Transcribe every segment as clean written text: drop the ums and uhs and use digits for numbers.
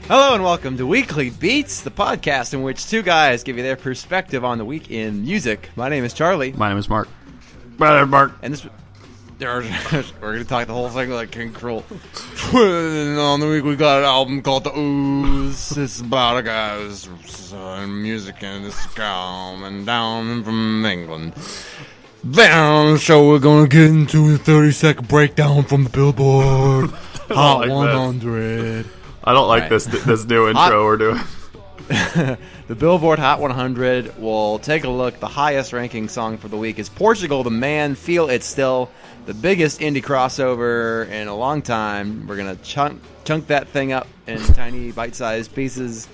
Hello and welcome to Weekly Beats, the podcast in which two guys give you their perspective on the week in music. My name is Charlie. My name is Mark. Mark. And this we're going to talk the whole thing like King Cruel. And on the week we got an album called The Ooze. It's about a guy who's in music and it's coming down from England. Then on the show we're going to get into a 30-second breakdown from the Billboard Hot like 100. I don't like this new intro we're doing. The Billboard Hot 100 will take a look. The highest ranking song for the week is Portugal the Man, Feel It Still, the biggest indie crossover in a long time. We're going to chunk that thing up in tiny bite-sized pieces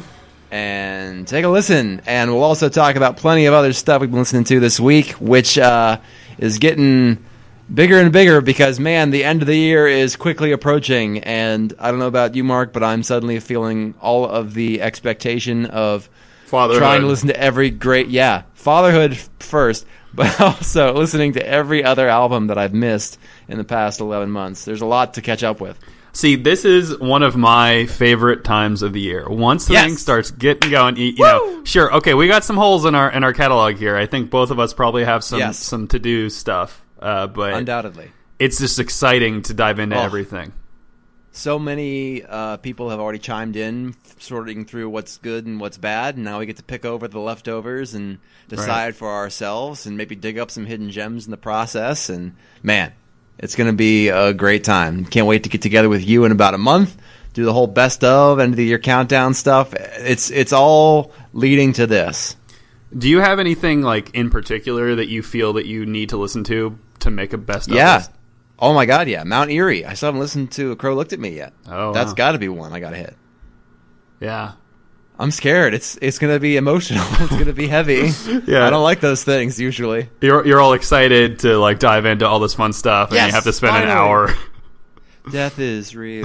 and take a listen. And we'll also talk about plenty of other stuff we've been listening to this week, which is getting bigger and bigger because, man, the end of the year is quickly approaching. And I don't know about you, Mark, but I'm suddenly feeling all of the expectation of Fatherhood. Trying to listen to every great, fatherhood first, but also listening to every other album that I've missed in the past 11 months. There's a lot to catch up with. See, this is one of my favorite times of the year. Once the thing starts getting going, you know, sure, okay, we got some holes in our catalog here. I think both of us probably have some to-do stuff. But undoubtedly, it's just exciting to dive into everything. So many people have already chimed in, sorting through what's good and what's bad, and now we get to pick over the leftovers and decide for ourselves and maybe dig up some hidden gems in the process. And, man, it's going to be a great time. Can't wait to get together with you in about a month, do the whole best of, end of the year countdown stuff. It's all leading to this. Do you have anything like in particular that you feel that you need to listen to make a best of list? Oh my God, yeah. Mount Erie. I still haven't listened to A Crow Looked at Me yet. Oh, that's got to be one I got to hit. Yeah. I'm scared. It's going to be emotional. It's going to be heavy. Yeah. I don't like those things usually. You're all excited to like dive into all this fun stuff, and you have to spend an hour. Death is real.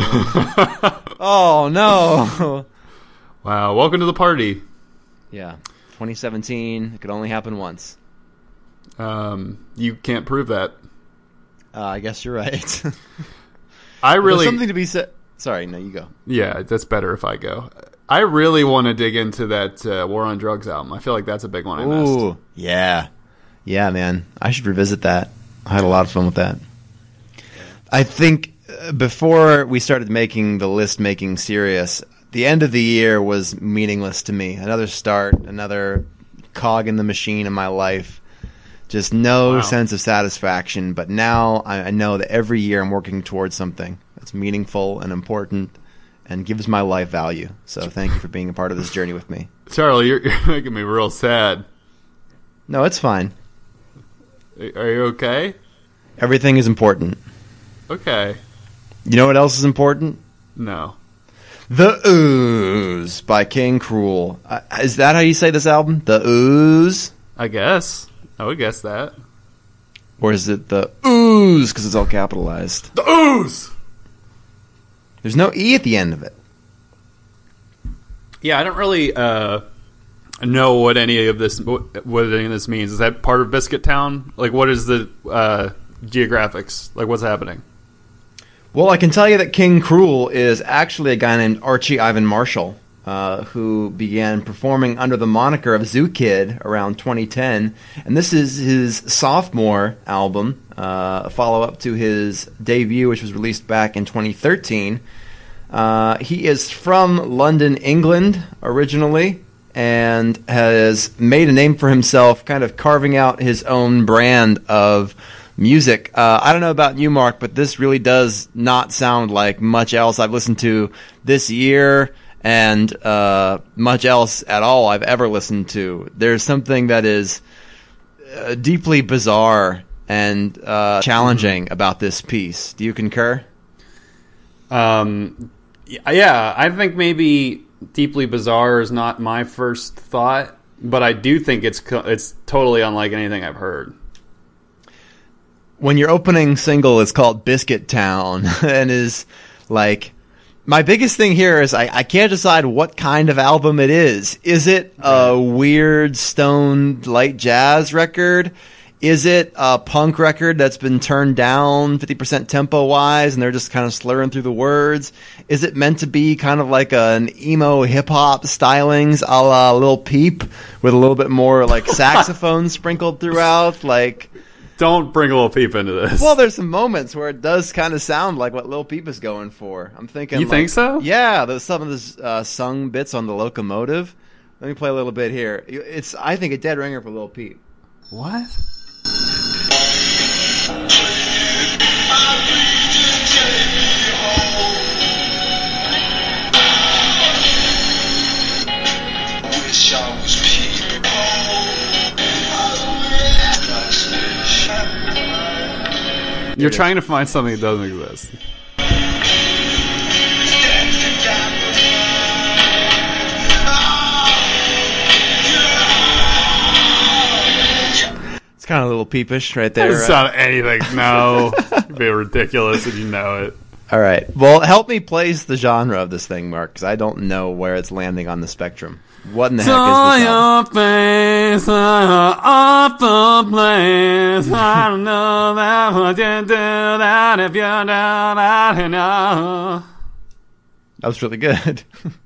Oh no. Wow. Welcome to the party. Yeah. 2017. It could only happen once. You can't prove that. I guess you're right. There's something to be said. Sorry, no, you go. Yeah, that's better if I go. I really want to dig into that War on Drugs album. I feel like that's a big one I missed. Ooh, yeah. Yeah, man. I should revisit that. I had a lot of fun with that. I think before we started making the list making serious, the end of the year was meaningless to me. Another start, another cog in the machine in my life. Just no sense of satisfaction. But now I know that every year I'm working towards something that's meaningful and important and gives my life value. So thank you for being a part of this journey with me. Charlie, you're making me real sad. No, it's fine. Are you okay? Everything is important. Okay. You know what else is important? No. The Ooze by King Cruel. Is that how you say this album? The Ooze? I guess. I would guess that. Or is it the Ooze because it's all capitalized? The Ooze! There's no E at the end of it. Yeah, I don't really know what any of this means. Is that part of Biscuit Town? Like, what is the geographics? Like, what's happening? Well, I can tell you that King Cruel is actually a guy named Archie Ivan Marshall, who began performing under the moniker of Zoo Kid around 2010. And this is his sophomore album, a follow-up to his debut, which was released back in 2013. He is from London, England, originally, and has made a name for himself, kind of carving out his own brand of music. I don't know about you, Mark, but this really does not sound like much else I've listened to this year, and much else at all I've ever listened to. There's something that is deeply bizarre and challenging about this piece. Do you concur? Yeah, I think maybe deeply bizarre is not my first thought, but I do think it's totally unlike anything I've heard. When your opening single is called Biscuit Town and is like, my biggest thing here is I can't decide what kind of album it is. Is it a weird stoned light jazz record? Is it a punk record that's been turned down 50% tempo-wise, and they're just kind of slurring through the words? Is it meant to be kind of like an emo hip-hop stylings a la Lil Peep, with a little bit more like saxophone sprinkled throughout? Like, don't bring Lil Peep into this. Well, there's some moments where it does kind of sound like what Lil Peep is going for. I'm thinking, you think so? Yeah, there's some of the sung bits on the Locomotive. Let me play a little bit here. It's, I think, a dead ringer for Lil Peep. What? You're trying to find something that doesn't exist. It's kind of a little peepish right there. It's not anything. No. It'd be ridiculous if you know it. All right. Well, help me place the genre of this thing, Mark, because I don't know where it's landing on the spectrum. What in the heck is this album? Your face off the place. I don't know that what you do that if you do that you know. That was really good.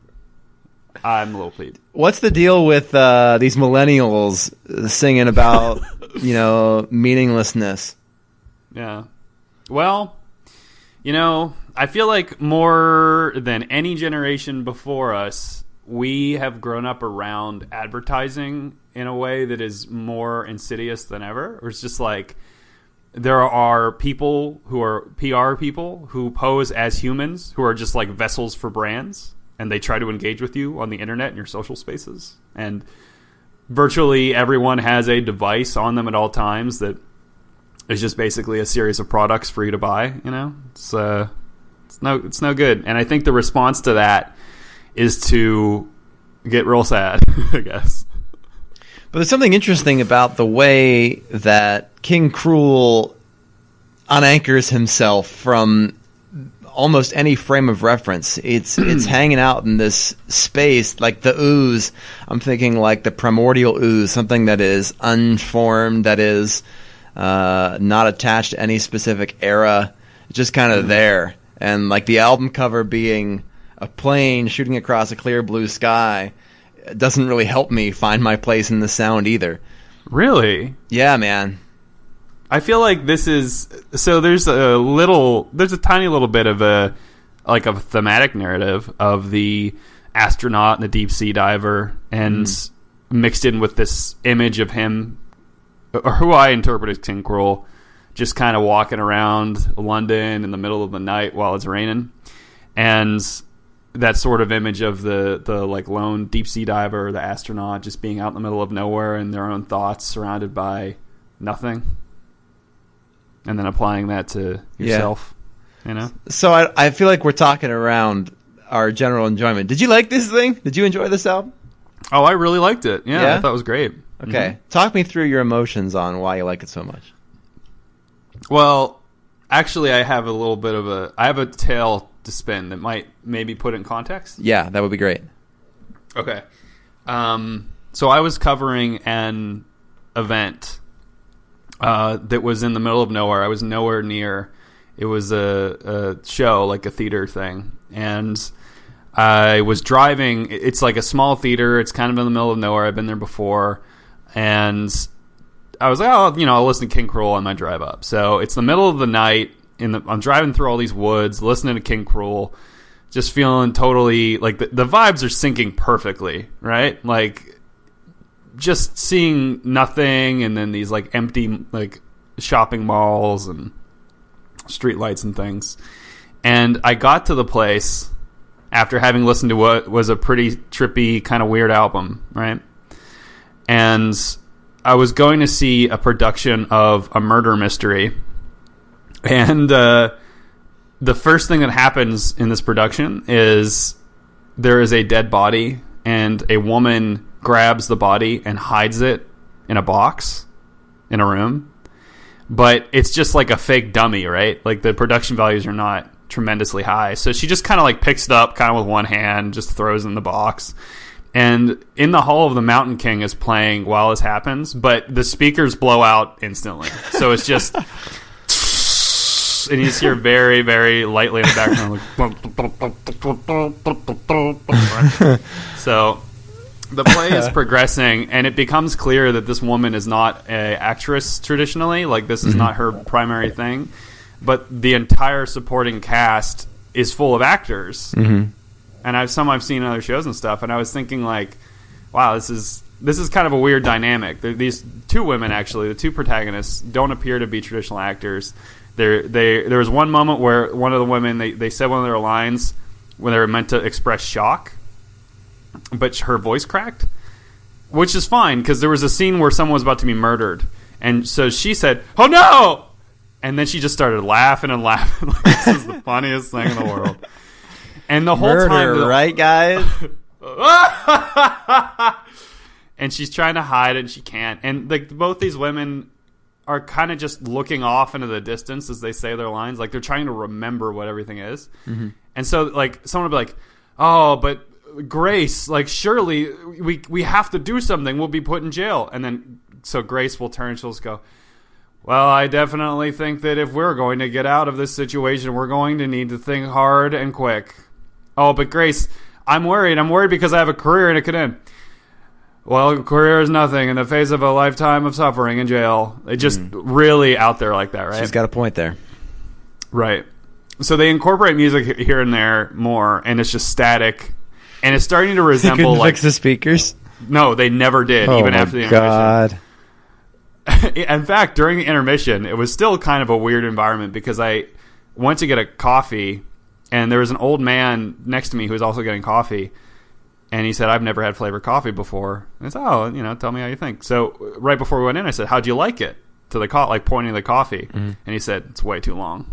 I'm Lil Peep. What's the deal with these millennials singing about, meaninglessness? Yeah. Well, I feel like more than any generation before us, we have grown up around advertising in a way that is more insidious than ever. It's just like there are people who are PR people who pose as humans who are just like vessels for brands, and they try to engage with you on the internet and your social spaces. And virtually everyone has a device on them at all times that is just basically a series of products for you to buy. It's no good. And I think the response to that is to get real sad, I guess. But there's something interesting about the way that King Krule unanchors himself from almost any frame of reference. It's hanging out in this space, like the ooze. I'm thinking like the primordial ooze, something that is unformed, that is not attached to any specific era, just kind of there. And like the album cover being a plane shooting across a clear blue sky doesn't really help me find my place in the sound either. Really? Yeah, man. I feel like this is so. There's a tiny little bit of a thematic narrative of the astronaut and the deep sea diver, and mixed in with this image of him, or who I interpret as King Krule, just kind of walking around London in the middle of the night while it's raining, and that sort of image of the like lone deep sea diver, the astronaut, just being out in the middle of nowhere in their own thoughts, surrounded by nothing, and then applying that to yourself. So I feel like we're talking around our general enjoyment. Did you like this thing? Did you enjoy this album? Oh, I really liked it. Yeah? I thought it was great. Okay. Talk me through your emotions on why you like it so much. Well, actually, I have a tale to spin that might maybe put it in context. Yeah, that would be great. Okay. So I was covering an event that was in the middle of nowhere. I was nowhere near. It was a show, like a theater thing. And I was driving. It's like a small theater. It's kind of in the middle of nowhere. I've been there before. And I was like, I'll listen to King Krule on my drive up. So it's the middle of the night. I'm driving through all these woods, listening to King Krule, just feeling totally like the vibes are syncing perfectly, right? Like just seeing nothing, and then these like empty like shopping malls and street lights and things. And I got to the place after having listened to what was a pretty trippy kind of weird album, right? And I was going to see a production of a murder mystery. And the first thing that happens in this production is there is a dead body, and a woman grabs the body and hides it in a box in a room. But it's just like a fake dummy, right? Like the production values are not tremendously high. So she just kind of like picks it up kind of with one hand, just throws it in the box. And In the Hall of the Mountain King is playing while this happens, but the speakers blow out instantly. So it's just... and you just hear very, very lightly in the background. Like, so the play is progressing, and it becomes clear that this woman is not an actress traditionally. Like, this is not her primary thing. But the entire supporting cast is full of actors. Mm-hmm. And I've seen in other shows and stuff, and I was thinking, like, wow, this is kind of a weird dynamic. These two women, actually, the two protagonists, don't appear to be traditional actors. There was one moment where one of the women, they said one of their lines when they were meant to express shock, but her voice cracked, which is fine, because there was a scene where someone was about to be murdered. And so she said, "Oh, no!" And then she just started laughing and laughing. Like, this is the funniest thing in the world. And the whole time, right, guys? And she's trying to hide, and she can't. And like both these women are kind of just looking off into the distance as they say their lines, like they're trying to remember what everything is. Mm-hmm. And so, like, someone will be like, "Oh, but Grace, like, surely we have to do something. We'll be put in jail." And then so Grace will turn, and she'll just go, "Well, I definitely think that if we're going to get out of this situation, we're going to need to think hard and quick." "Oh, but Grace, I'm worried. I'm worried because I have a career and it could end." "Well, a career is nothing in the face of a lifetime of suffering in jail." They just really out there like that, right? She's got a point there. Right. So they incorporate music here and there more, and it's just static. And it's starting to resemble... They couldn't like fix the speakers? No, they never did, even after the intermission. God. In fact, during the intermission, it was still kind of a weird environment because I went to get a coffee, and there was an old man next to me who was also getting coffee, and he said, "I've never had flavored coffee before." And I said, "Oh, tell me how you think." So right before we went in, I said, "How'd you like it?" To the like pointing to the coffee, and he said, "It's way too long."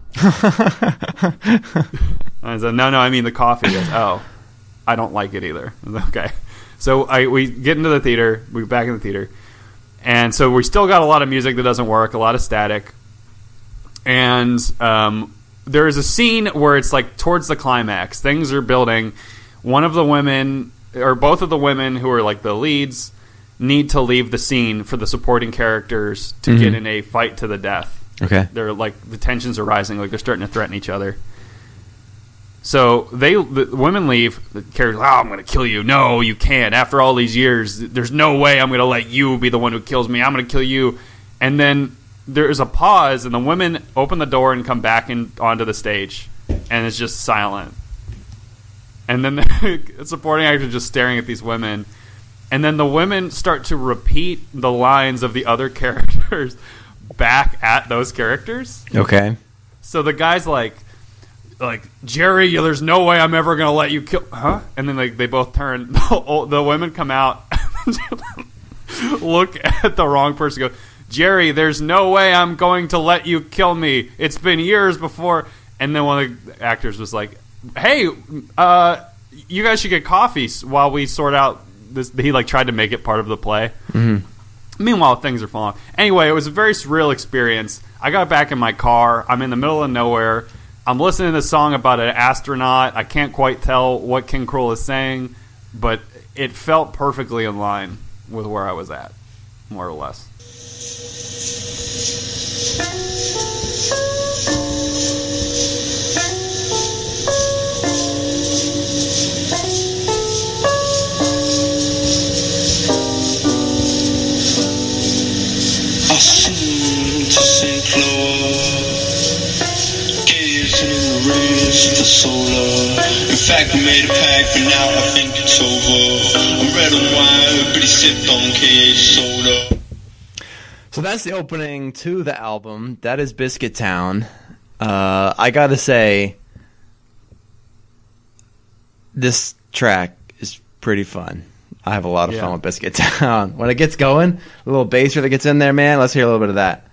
I said, "No, I mean the coffee." He goes, "Oh, I don't like it either." I said, "Okay." So we get into the theater, we're back in the theater. And so we still got a lot of music that doesn't work, a lot of static. And there is a scene where it's like towards the climax. Things are building. One of the women, or both of the women who are like the leads, need to leave the scene for the supporting characters to get in a fight to the death. Okay. They're like, the tensions are rising, like they're starting to threaten each other. So the women leave. The character's like, "Oh, I'm going to kill you." "No, you can't. After all these years, there's no way I'm going to let you be the one who kills me. I'm going to kill you." And then there's a pause, and the women open the door and come back onto the stage, and it's just silent. And then the supporting actor just staring at these women, and then the women start to repeat the lines of the other characters back at those characters. Okay. So the guy's like, "Jerry, there's no way I'm ever going to let you kill..." Huh? And then they both turn. The women come out, look at the wrong person, go, "Jerry, there's no way I'm going to let you kill me. It's been years before..." And then one of the actors was like, "Hey, you guys should get coffee while we sort out this." He like tried to make it part of the play. Mm-hmm. Meanwhile, things are falling off. Anyway, it was a very surreal experience. I got back in my car. I'm in the middle of nowhere. I'm listening to this song about an astronaut. I can't quite tell what King Cruel is saying, but it felt perfectly in line with where I was at, more or less. I seem to St. Claude, gazing in the rays of the solar. In fact, we made a pact, but now I think it's over. I'm red and white, but he sipped on cage soda. So that's the opening to the album. That is Biscuit Town. I gotta say, this track is pretty fun. I have a lot of fun with Biscuit Town. When it gets going, a little bass that gets in there, man. Let's hear a little bit of that.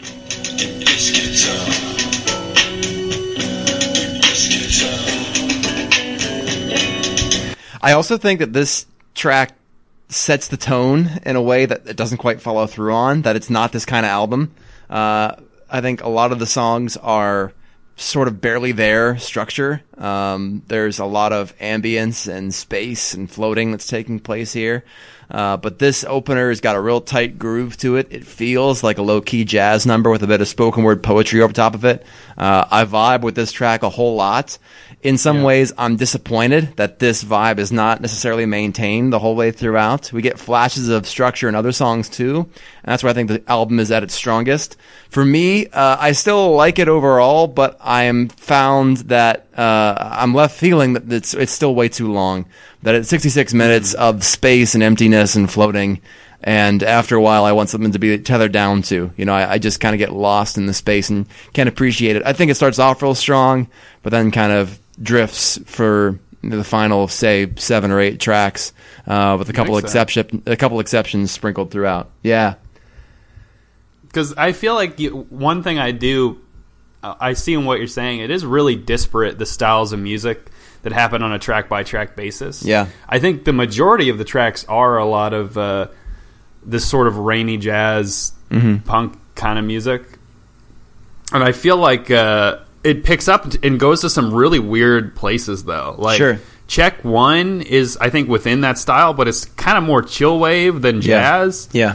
I also think that this track sets the tone in a way that it doesn't quite follow through on, that it's not this kind of album. I think a lot of the songs are sort of barely there structure. There's a lot of ambience and space and floating that's taking place here. But this opener has got a real tight groove to it. It feels like a low-key jazz number with a bit of spoken word poetry over top of it. I vibe with this track a whole lot. In some ways, I'm disappointed that this vibe is not necessarily maintained the whole way throughout. We get flashes of structure in other songs too, and that's where I think the album is at its strongest. For me, I still like it overall, but I am found that I'm left feeling that it's still way too long. That it's 66 minutes of space and emptiness and floating, and after a while, I want something to be tethered down to. You know, I just kind of get lost in the space and can't appreciate it. I think it starts off real strong, but then kind of drifts for the final, say, 7 or 8 tracks, with a couple exceptions sprinkled throughout. Yeah, because I feel like one thing I see in what you're saying, it is really disparate, the styles of music that happen on a track by track basis. Yeah, I think the majority of the tracks are a lot of this sort of rainy jazz, punk kind of music, and I feel like it picks up and goes to some really weird places, though. Like, sure. Check One is, I think, within that style, but it's kind of more chill wave than jazz. Yeah.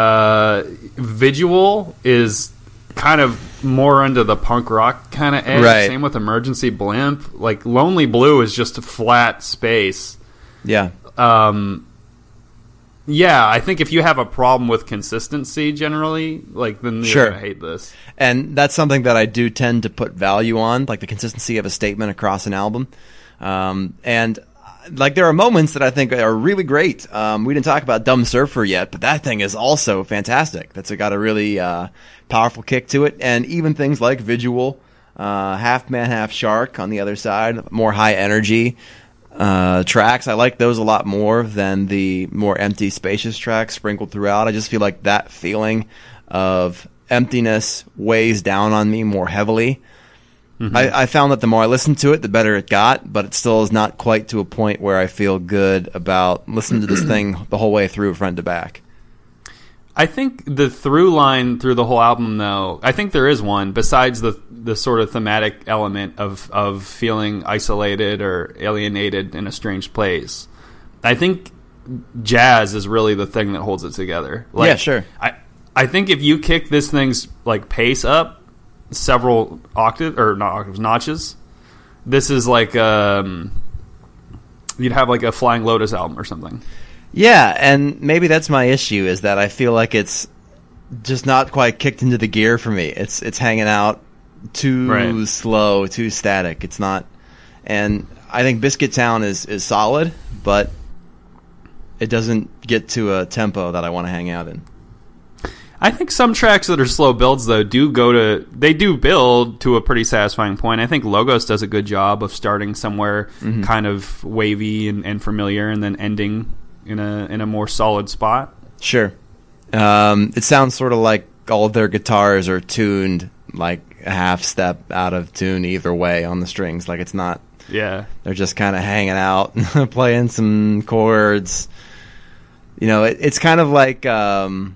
Visual is kind of more under the punk rock kind of edge. Right. Same with Emergency Blimp. Like, Lonely Blue is just a flat space. Yeah. Yeah, I think if you have a problem with consistency generally, like, then you're going to hate this. And that's something that I do tend to put value on, like the consistency of a statement across an album. And like, there are moments that I think are really great. We didn't talk about Dumb Surfer yet, but that thing is also fantastic. That's got a really powerful kick to it. And even things like Visual, Half Man, Half Shark on the other side, more high energy tracks. I like those a lot more than the more empty, spacious tracks sprinkled throughout. I just feel like that feeling of emptiness weighs down on me more heavily. I found that the more I listened to it, the better it got, but it still is not quite to a point where I feel good about listening to this thing the whole way through, front to back. I think the through line through the whole album, though, I think there is one, besides the sort of thematic element of feeling isolated or alienated in a strange place. I think jazz is really the thing that holds it together. Like, yeah, sure. I think if you kick this thing's like pace up several notches, this is like you'd have like a Flying Lotus album or something. Yeah, and maybe that's my issue, is that I feel like it's just not quite kicked into the gear for me. It's hanging out too slow, too static. It's not, and I think Biscuit Town is solid, but it doesn't get to a tempo that I want to hang out in. I think some tracks that are slow builds, though, do build to a pretty satisfying point. I think Logos does a good job of starting somewhere kind of wavy and familiar, and then ending in a more solid spot. Sure. It sounds sort of like all of their guitars are tuned like a half step out of tune either way on the strings. Like, it's not... Yeah. They're just kind of hanging out, playing some chords. You know, it's kind of like... a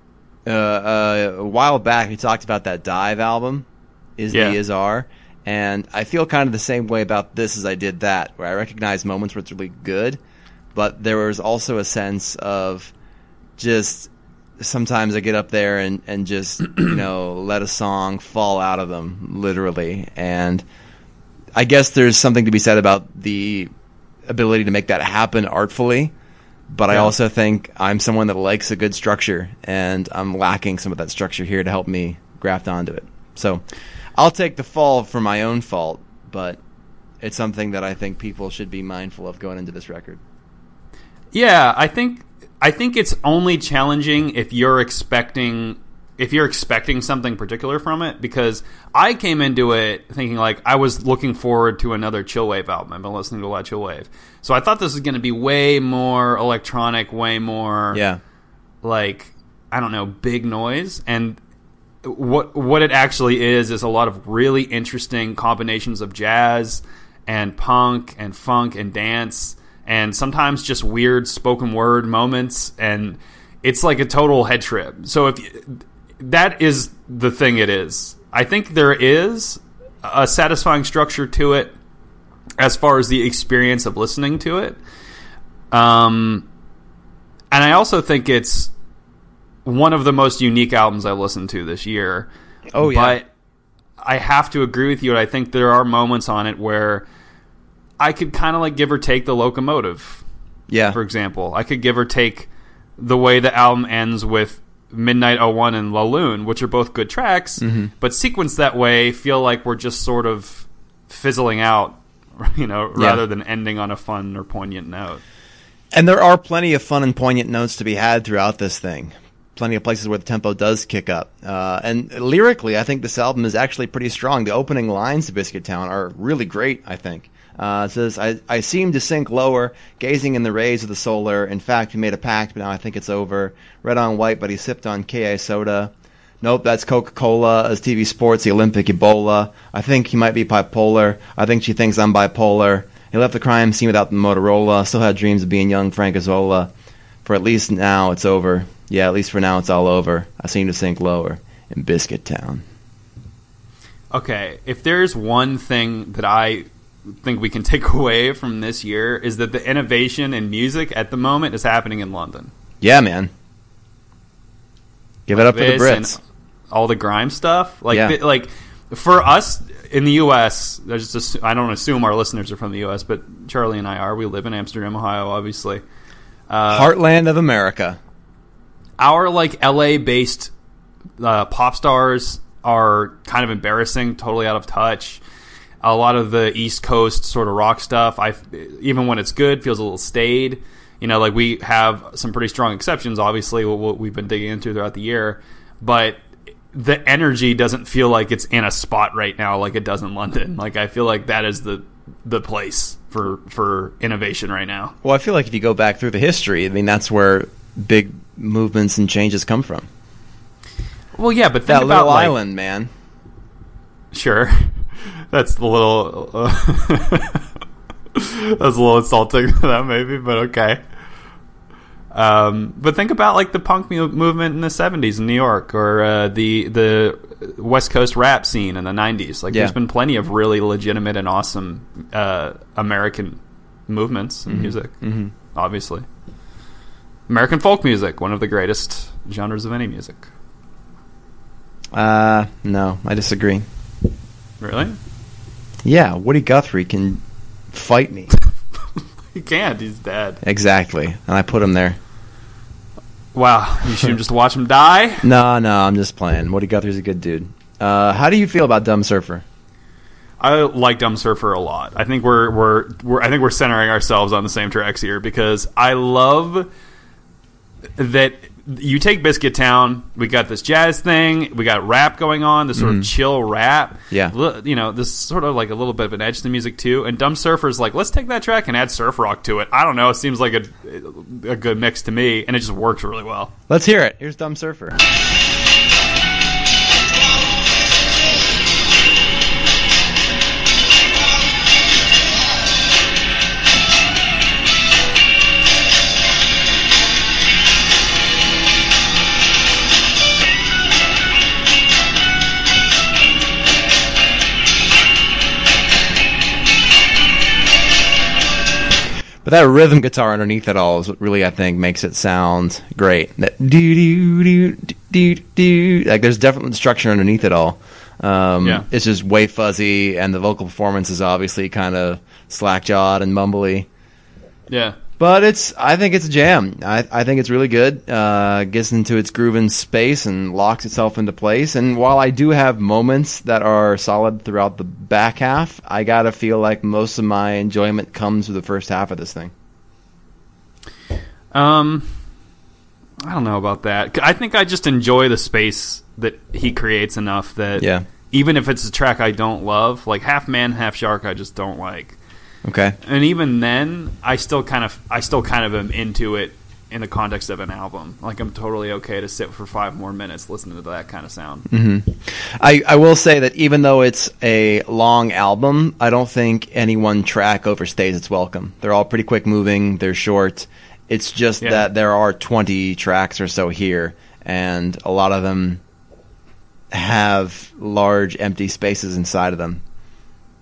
while back, we talked about that Dive album, Is the Is Are, and I feel kind of the same way about this as I did that, where I recognize moments where it's really good, but there was also a sense of just sometimes I get up there and just, you know, let a song fall out of them, literally. And I guess there's something to be said about the ability to make that happen artfully. But I also think I'm someone that likes a good structure, and I'm lacking some of that structure here to help me graft onto it. So I'll take the fall for my own fault, but it's something that I think people should be mindful of going into this record. Yeah, I think it's only challenging if you're expecting something particular from it, because I came into it thinking like I was looking forward to another Chillwave album. I've been listening to a lot of Chillwave. So I thought this was going to be way more electronic, way more like, I don't know, big noise. And what it actually is a lot of really interesting combinations of jazz and punk and funk and dance, and sometimes just weird spoken word moments, and it's like a total head trip. So that is the thing it is. I think there is a satisfying structure to it as far as the experience of listening to it. And I also think it's one of the most unique albums I've listened to this year. Oh, yeah. But I have to agree with you, and I think there are moments on it where I could kind of like give or take the Locomotive. Yeah. For example, I could give or take the way the album ends with Midnight 01 and La Lune, which are both good tracks, but sequenced that way feel like we're just sort of fizzling out, rather than ending on a fun or poignant note. And there are plenty of fun and poignant notes to be had throughout this thing. Plenty of places where the tempo does kick up. And lyrically, I think this album is actually pretty strong. The opening lines to Biscuit Town are really great, I think. It says, I seem to sink lower, gazing in the rays of the solar. In fact, we made a pact, but now I think it's over. Red on white, but he sipped on K.A. soda. Nope, that's Coca-Cola. As TV Sports, the Olympic Ebola. I think he might be bipolar. I think she thinks I'm bipolar. He left the crime scene without the Motorola. Still had dreams of being young Frank Azola. For at least now, it's over. Yeah, at least for now, it's all over. I seem to sink lower in Biscuit Town. Okay, if there's one thing that I think we can take away from this year is that the innovation in music at the moment is happening in London. Yeah, man. Give it up for the Brits. And all the grime stuff. Like for us in the U.S., I don't assume our listeners are from the U.S., but Charlie and I are. We live in Amsterdam, Ohio, obviously. Heartland of America. Our LA-based pop stars are kind of embarrassing, totally out of touch. A lot of the East Coast sort of rock stuff, even when it's good, feels a little staid. We have some pretty strong exceptions, obviously, what we've been digging into throughout the year. But the energy doesn't feel like it's in a spot right now like it does in London. I feel like that is the place for innovation right now. Well, I feel like if you go back through the history, that's where big movements and changes come from. Well, yeah, but that little island, man. Sure. That's a little that's a little insulting to them, maybe, but okay. But think about the punk movement in the 70s in New York, or the West Coast rap scene in the 90s. There's been plenty of really legitimate and awesome American movements in music, obviously. American folk music, one of the greatest genres of any music. No, I disagree. Really? Yeah, Woody Guthrie can fight me. He can't. He's dead. Exactly. And I put him there. Wow. You should just watch him die? No, I'm just playing. Woody Guthrie's a good dude. How do you feel about Dumb Surfer? I like Dumb Surfer a lot. I think we're centering ourselves on the same tracks here, because I love that you take Biscuit Town, we got this jazz thing, we got rap going on, this sort of chill rap. Yeah. This sort of a little bit of an edge to the music too. And Dumb Surfer's let's take that track and add surf rock to it. I don't know, it seems like a good mix to me, and it just works really well. Let's hear it. Here's Dumb Surfer. But that rhythm guitar underneath it all is what really, I think, makes it sound great. That do-do-do-do-do-do. There's definitely structure underneath it all. It's just way fuzzy, and the vocal performance is obviously kind of slack-jawed and mumbly. Yeah. But I think it's a jam. I think it's really good. Gets into its groove in space and locks itself into place. And while I do have moments that are solid throughout the back half, I gotta feel like most of my enjoyment comes with the first half of this thing. I don't know about that. I think I just enjoy the space that he creates enough that even if it's a track I don't love, like Half Man, Half Shark, I just don't like. Okay. And even then, I still kind of am into it in the context of an album. I'm totally okay to sit for 5 more minutes listening to that kind of sound. Mm-hmm. I will say that even though it's a long album, I don't think any one track overstays its welcome. They're all pretty quick moving. They're short. It's just that there are 20 tracks or so here, and a lot of them have large empty spaces inside of them.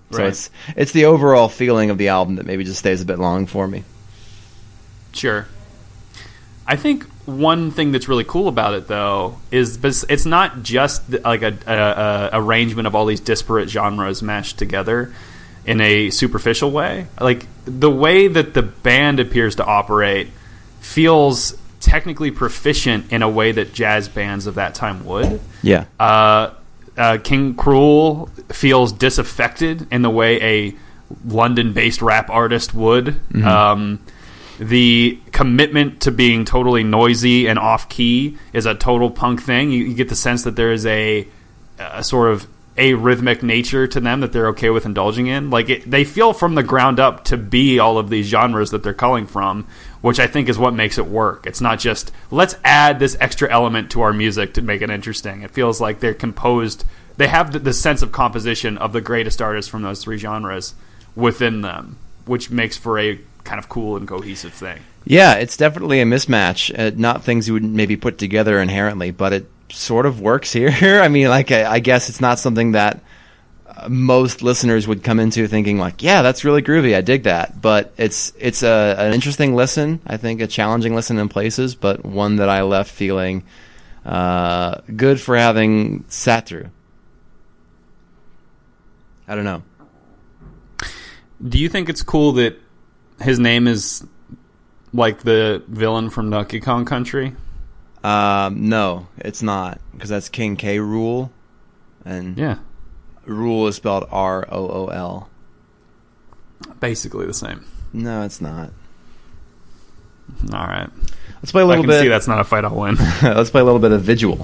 So it's the overall feeling of the album that maybe just stays a bit long for me. Sure. I think one thing that's really cool about it, though, is it's not just like a arrangement of all these disparate genres mashed together in a superficial way. Like, the way that the band appears to operate feels technically proficient in a way that jazz bands of that time would. Yeah. King Krule feels disaffected in the way a London-based rap artist would. Mm-hmm. The commitment to being totally noisy and off-key is a total punk thing. You get the sense that there is a sort of arrhythmic nature to them that they're okay with indulging in. Like, they feel from the ground up to be all of these genres that they're culling from, which I think is what makes it work. It's not just, let's add this extra element to our music to make it interesting. It feels like they're composed. They have the sense of composition of the greatest artists from those three genres within them, which makes for a kind of cool and cohesive thing. Yeah, it's definitely a mismatch. Not things you would maybe put together inherently, but it sort of works here. I mean, like, I guess it's not something that most listeners would come into thinking like, yeah, that's really groovy, I dig that. But it's an interesting listen. I think a challenging listen in places, but one that I left feeling good for having sat through. I don't know. Do you think it's cool that his name is like the villain from Donkey Kong Country? No, it's not, because that's King K. Rool, and yeah, Rool is spelled R-O-O-L. Basically the same. No, it's not. All right, let's play a little bit. I can see that's not a fight I'll win. Let's play a little bit of Vigil.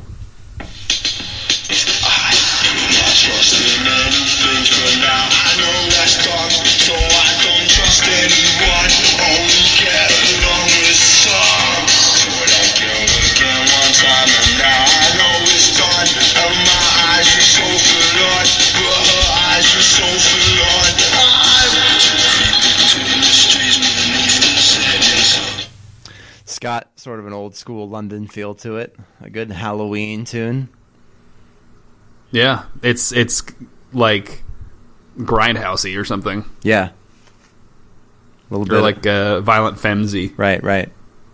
Got sort of an old school London feel to it. A good Halloween tune. Yeah, it's like grindhousey or something. Yeah, a little bit like Violent Femzy. Right.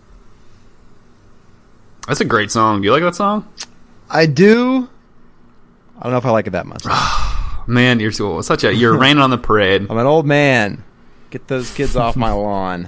That's a great song. Do you like that song? I do. I don't know if I like it that much. Man, you're raining on the parade. I'm an old man. Get those kids off my lawn.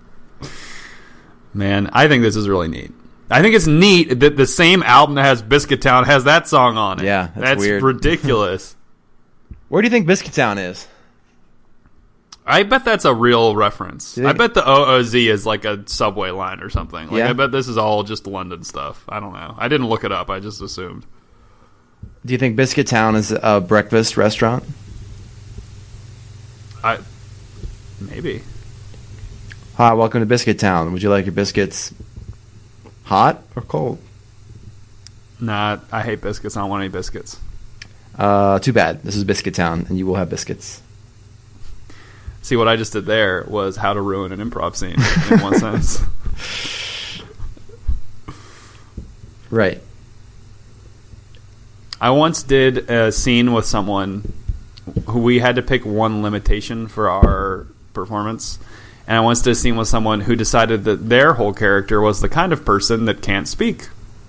Man, I think this is really neat. I think it's neat that the same album that has Biscuit Town has that song on it. Yeah, that's weird. Ridiculous. Where do you think Biscuit Town is? I bet that's a real reference. I bet the OOZ is like a subway line or something. Like, yeah. I bet this is all just London stuff. I don't know. I didn't look it up. I just assumed. Do you think Biscuit Town is a breakfast restaurant? Maybe. Hi, welcome to Biscuit Town. Would you like your biscuits hot or cold? Nah, I hate biscuits. I don't want any biscuits. Too bad. This is Biscuit Town, and you will have biscuits. See, what I just did there was how to ruin an improv scene in one sense. Right. I once did a scene with someone who we had to pick one limitation for our performance. And I once did a scene with someone who decided that their whole character was the kind of person that can't speak.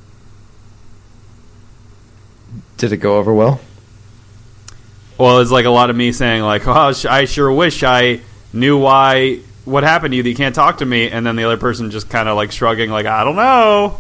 Did it go over well? Well, it's like a lot of me saying, like, oh, I sure wish I knew what happened to you that you can't talk to me. And then the other person just kind of like shrugging, like, I don't know.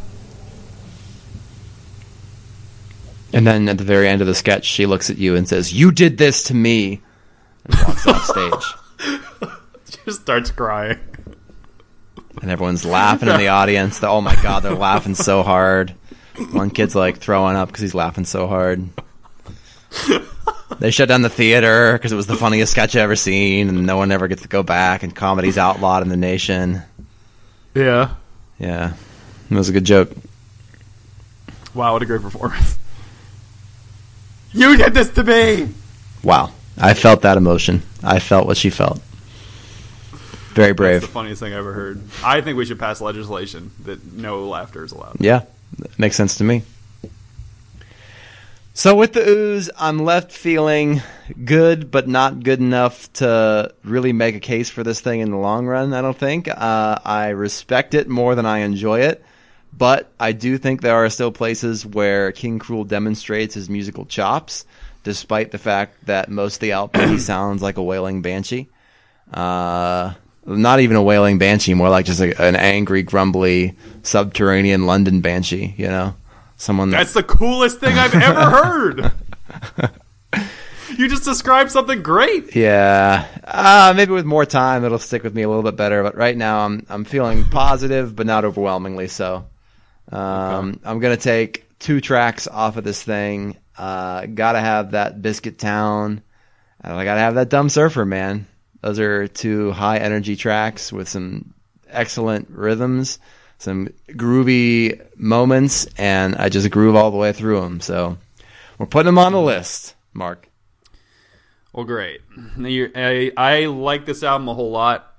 And then at the very end of the sketch, she looks at you and says, "You did this to me," and walks off stage. Just starts crying. And everyone's laughing in the audience. Oh my God, they're laughing so hard. One kid's like throwing up because he's laughing so hard. They shut down the theater because it was the funniest sketch I've ever seen, and no one ever gets to go back, and comedy's outlawed in the nation. Yeah. Yeah. It was a good joke. Wow, what a great performance. You did this to me! Wow. I felt that emotion. I felt what she felt. Very brave. That's the funniest thing I ever heard. I think we should pass legislation that no laughter is allowed. Yeah, makes sense to me. So with the ooze, I'm left feeling good, but not good enough to really make a case for this thing in the long run, I don't think. I respect it more than I enjoy it, but I do think there are still places where King Cruel demonstrates his musical chops, despite the fact that most of the output he sounds like a wailing banshee. Not even a wailing banshee, more like just an angry, grumbly, subterranean London banshee, you know? That's the coolest thing I've ever heard. You just described something great. Yeah. Maybe with more time it'll stick with me a little bit better, but right now I'm feeling positive but not overwhelmingly so. Okay. I'm going to take 2 tracks off of this thing. Gotta have that Biscuit Town. I gotta have that Dumb Surfer, man. Those are 2 high energy tracks with some excellent rhythms, some groovy moments, and I just groove all the way through them. So we're putting them on the list, Mark. Well, great. I like this album a whole lot.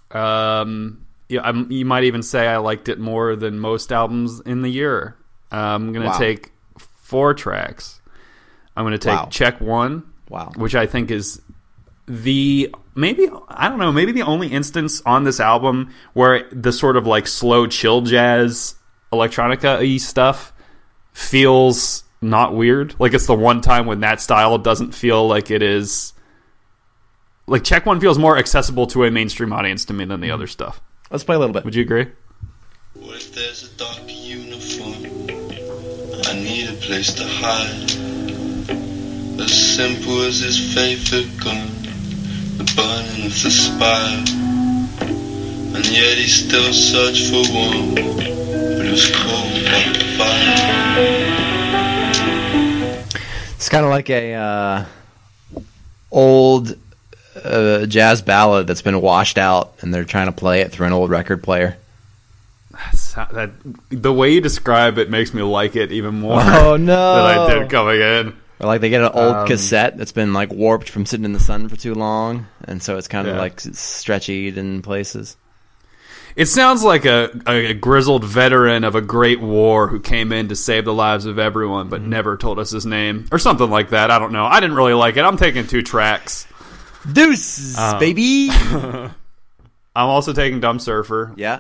You might even say I liked it more than most albums in the year. I'm going to take 4 tracks. I'm going to take Check One, which I think is maybe the only instance on this album where the sort of like slow chill jazz electronica-y stuff feels not weird. Like it's the one time when that style doesn't feel like it is. Like Check One feels more accessible to a mainstream audience to me than the other stuff. Let's play a little bit. Would you agree? What if there's a dark uniform? I need a place to hide. As simple as his favorite gun, the burning of the spire. And yet he still searched for one, but it was cold like the fire. It's kind of like a old jazz ballad that's been washed out, and they're trying to play it through an old record player. The way you describe it makes me like it even more. Oh no! Than I did coming in. Or like they get an old cassette that's been like warped from sitting in the sun for too long, and so it's kind of like stretchy in places. It sounds like a grizzled veteran of a great war who came in to save the lives of everyone, but never told us his name, or something like that. I don't know. I didn't really like it. I'm taking 2 tracks. Deuces, baby. I'm also taking Dumb Surfer. Yeah.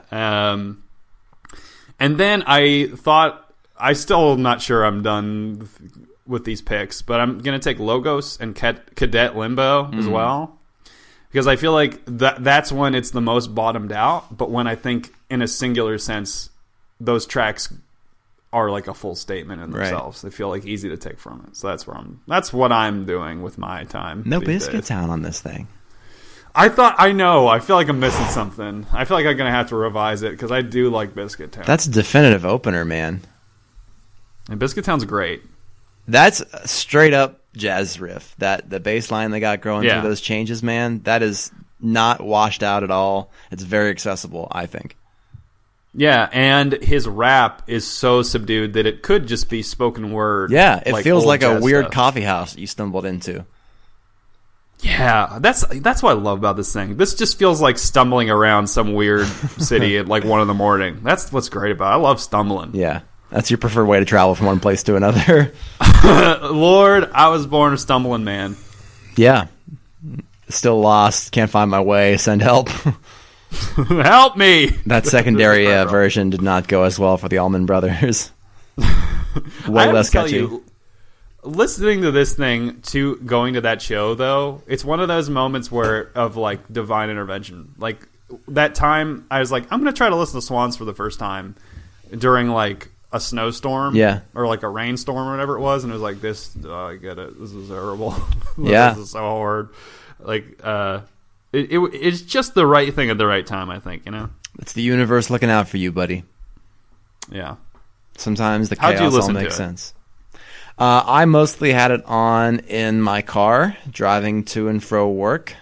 And then I thought, I still not sure I'm done with these picks, but I'm going to take Logos and Cadet Limbo as well. Because I feel like that's when it's the most bottomed out, but when I think in a singular sense, those tracks are like a full statement in themselves. Right. They feel like easy to take from it. So that's what I'm doing with my time. No Biscuit Town on this thing. I feel like I'm missing something. I feel like I'm going to have to revise it because I do like Biscuit Town. That's a definitive opener, man. And Biscuit Town's great. That's a straight up jazz riff. That the bass line they got growing through those changes, man, that is not washed out at all. It's very accessible, I think. Yeah, and his rap is so subdued that it could just be spoken word. Yeah, it feels like a weird coffee house that you stumbled into. Yeah, that's what I love about this thing. This just feels like stumbling around some weird city at like 1 a.m. That's what's great about it. I love stumbling. Yeah, that's your preferred way to travel from one place to another. Lord, I was born a stumbling man. Yeah. Still lost. Can't find my way. Send help. Help me! That secondary version did not go as well for the Allman Brothers. Way less catchy. Listening to this thing to going to that show, though, it's one of those moments of like divine intervention. Like that time, I was like, I'm going to try to listen to Swans for the first time during like a snowstorm, or like a rainstorm or whatever it was, and it was like this. Oh, I get it. This is terrible. This is so hard. Like, it's just the right thing at the right time. I think, you know. It's the universe looking out for you, buddy. Yeah. Sometimes the chaos all makes sense. I mostly had it on in my car, driving to and fro work.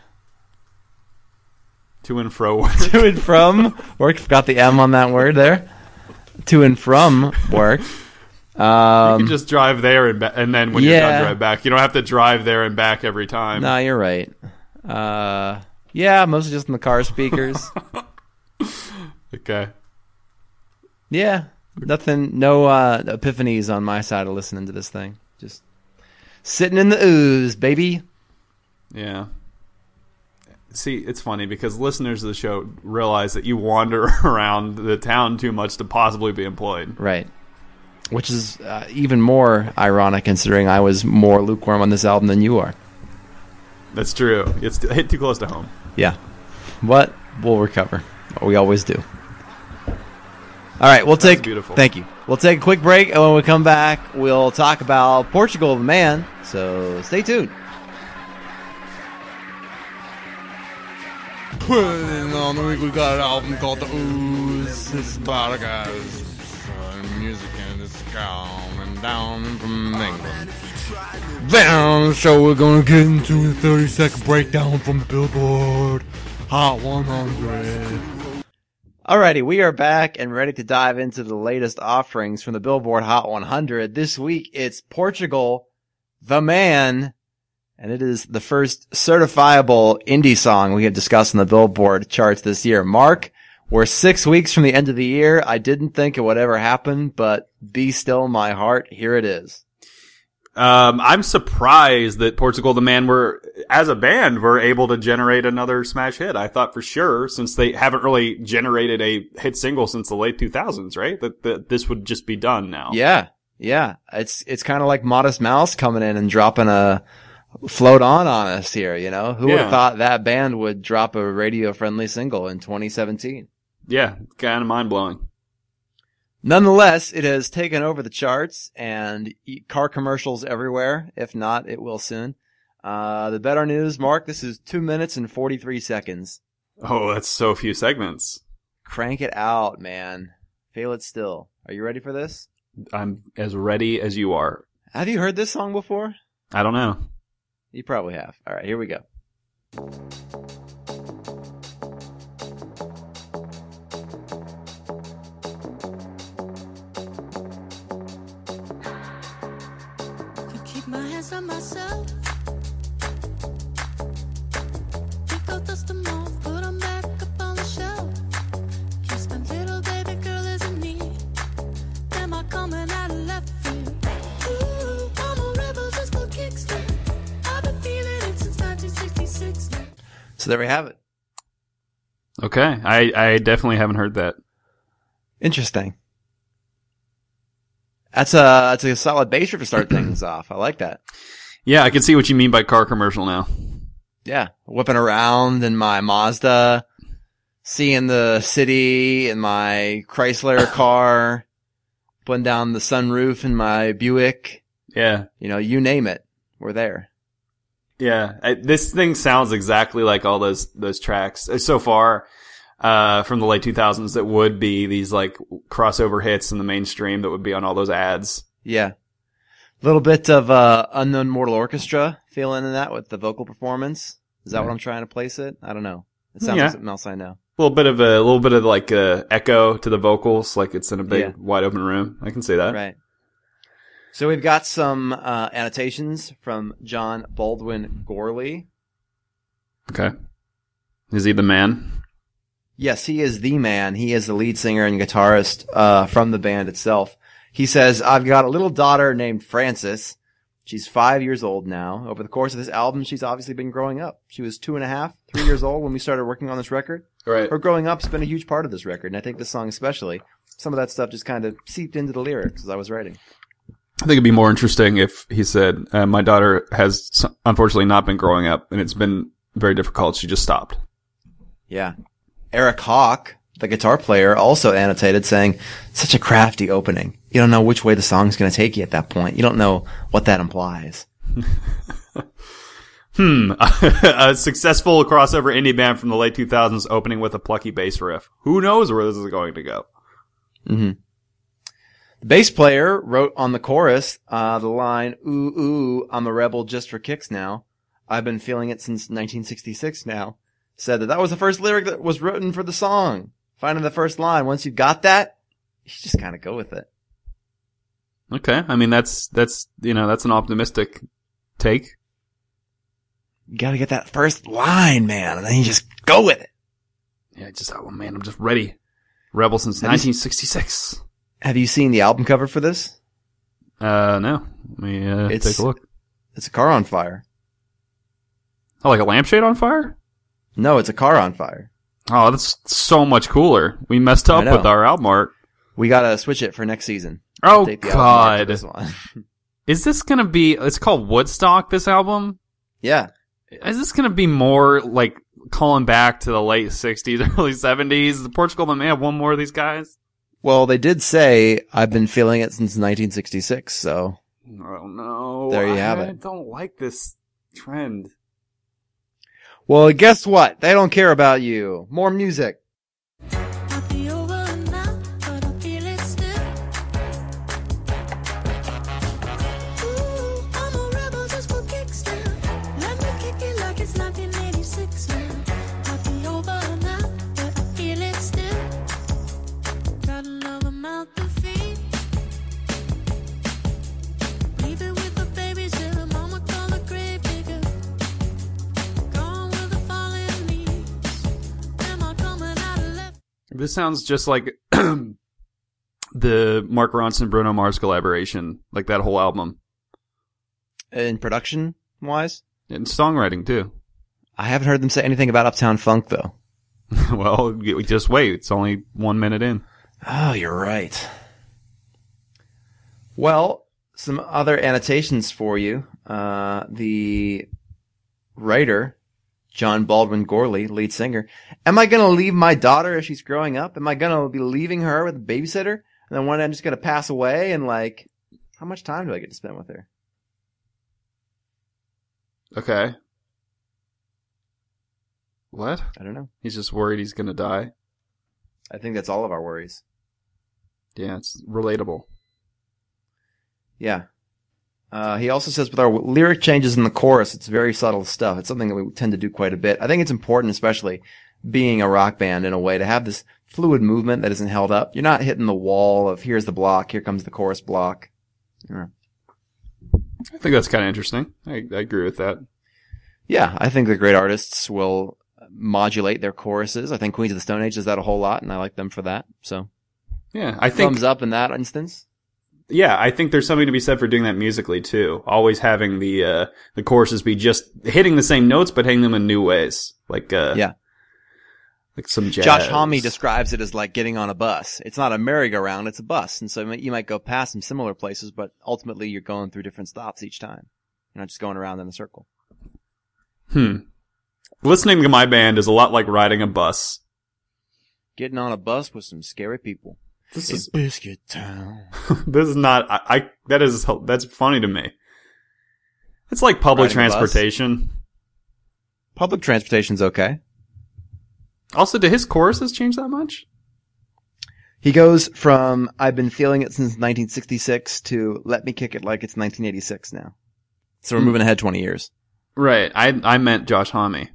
To and fro work. To and from work. Forgot the M on that word there. To and from work. You can just drive there and then when you're done, drive back. You don't have to drive there and back every time. No, you're right. Yeah, mostly just in the car speakers. Okay. Yeah. Nothing, no epiphanies on my side of listening to this thing. Just Sitting in the ooze, baby. Yeah. See, it's funny because listeners of the show realize that you wander around the town too much to possibly be employed. Right. Which is even more ironic considering I was more lukewarm on this album than you are. That's true. It's hit too close to home. Yeah. But we'll recover. We always do. All right, beautiful. Thank you. We'll take a quick break, and when we come back, we'll talk about Portugal the Man. So stay tuned. On the week we got an album called The Ooze. It's about a guy's music and it's coming down from England. Then on the show we're gonna get into a 30-second breakdown from the Billboard Hot 100. Alrighty, we are back and ready to dive into the latest offerings from the Billboard Hot 100. This week it's Portugal the Man. And it is the first certifiable indie song we have discussed on the Billboard charts this year. Mark, we're 6 weeks from the end of the year. I didn't think it would ever happen, but Be Still My Heart, here it is. I'm surprised that Portugal the Man as a band, were able to generate another smash hit. I thought for sure, since they haven't really generated a hit single since the late 2000s, right? That this would just be done now. Yeah. It's kind of like Modest Mouse coming in and dropping a Float on us here, you know? Who would have thought that band would drop a radio-friendly single in 2017? Yeah, kind of mind-blowing. Nonetheless, it has taken over the charts and car commercials everywhere. If not, it will soon. The better news, Mark, this is 2 minutes and 43 seconds. Oh, that's so few segments. Crank it out, man. Feel it still. Are you ready for this? I'm as ready as you are. Have you heard this song before? I don't know. You probably have. All right, here we go. Keep my hands on myself. Pick out dust them off, put them back up on the shelf. Kiss my little baby girl is in need. Am I coming out of left field? Ooh, I'm a rebel just for kicks. I've been feeling it since 1966. So there we have it. Okay, I definitely haven't heard that. Interesting. That's a solid bass riff to start things off. I like that. Yeah, I can see what you mean by car commercial now. Yeah, whipping around in my Mazda, seeing the city in my Chrysler car, putting down the sunroof in my Buick. Yeah. You know, you name it. We're there. Yeah, this thing sounds exactly like all those tracks so far from the late 2000s that would be these like crossover hits in the mainstream that would be on all those ads. Yeah. A little bit of Unknown Mortal Orchestra feeling in that with the vocal performance. Is that what I'm trying to place it? I don't know. It sounds like something else I know. A little bit of like echo to the vocals, like it's in a big wide open room. I can see that. Right. So we've got some annotations from John Baldwin Gorley. Okay. Is he the man? Yes, he is the man. He is the lead singer and guitarist from the band itself. He says, I've got a little daughter named Frances. She's 5 years old now. Over the course of this album, she's obviously been growing up. She was 2.5, 3 years old when we started working on this record. Right. Her growing up's been a huge part of this record, and I think this song especially. Some of that stuff just kind of seeped into the lyrics as I was writing. I think it'd be more interesting if he said, my daughter has unfortunately not been growing up, and it's been very difficult. She just stopped. Yeah. Eric Hawk, the guitar player, also annotated saying, such a crafty opening. You don't know which way the song's going to take you at that point. You don't know what that implies. A successful crossover indie band from the late 2000s opening with a plucky bass riff. Who knows where this is going to go? Mm-hmm. The bass player wrote on the chorus the line, ooh, ooh, I'm a rebel just for kicks now. I've been feeling it since 1966 now. Said that was the first lyric that was written for the song. Finding the first line. Once you've got that, you just kind of go with it. Okay. I mean, that's an optimistic take. You gotta get that first line, man, and then you just go with it. Yeah, I'm just ready. Rebel since 1966. Have you seen the album cover for this? No. Let me take a look. It's a car on fire. Oh, like a lampshade on fire? No, it's a car on fire. Oh, that's so much cooler. We messed up with our album art. We gotta switch it for next season. Oh, God. This one. Is this gonna be... It's called Woodstock, this album? Yeah. Is this gonna be more, like, calling back to the late 60s, early 70s? The Portugal the Man have one more of these guys? Well, they did say, I've been feeling it since 1966, so... Oh, no. There you have it. I don't like this trend. Well, guess what? They don't care about you. More music. I'll be over now, but I feel it still. Ooh, I'm a rebel just for kicks now. Let me kick it like it's 1986 now. I'll be over now, but I feel it still. Got another mouth to feed. Leave it with the babysitter, mama call the grave digger. Gone with the falling leaves. Am I coming out of left? This sounds just like the Mark Ronson Bruno Mars collaboration, like that whole album. In production-wise? And songwriting, too. I haven't heard them say anything about Uptown Funk, though. Well, we just wait. It's only 1 minute in. Oh, you're right. Well, some other annotations for you. The writer, John Baldwin Gorley, lead singer. Am I going to leave my daughter as she's growing up? Am I going to be leaving her with a babysitter? And then one day I'm just going to pass away and like, how much time do I get to spend with her? Okay. What? I don't know. He's just worried he's going to die. I think that's all of our worries. Yeah, it's relatable. Yeah. He also says with our lyric changes in the chorus, it's very subtle stuff. It's something that we tend to do quite a bit. I think it's important, especially being a rock band in a way, to have this fluid movement that isn't held up. You're not hitting the wall of here's the block, here comes the chorus block. Yeah. I think that's kind of interesting. I agree with that. Yeah, I think the great artists will modulate their choruses. I think Queens of the Stone Age does that a whole lot, and I like them for that. So, yeah, I think thumbs up in that instance. Yeah, I think there's something to be said for doing that musically too. Always having the choruses be just hitting the same notes, but hitting them in new ways. Like like some jazz. Josh Homme describes it as like getting on a bus. It's not a merry-go-round, it's a bus. And so you might go past some similar places, but ultimately you're going through different stops each time. You're not just going around in a circle. Listening to my band is a lot like riding a bus. Getting on a bus with some scary people. This is Biscuit Town. This is not, that's funny to me. It's like public Riding a bus? transportation. Public transportation's okay. Also, do his choruses change that much? He goes from I've been feeling it since 1966 to let me kick it like it's 1986 now. So we're moving ahead 20 years. Right. I meant Josh Homme.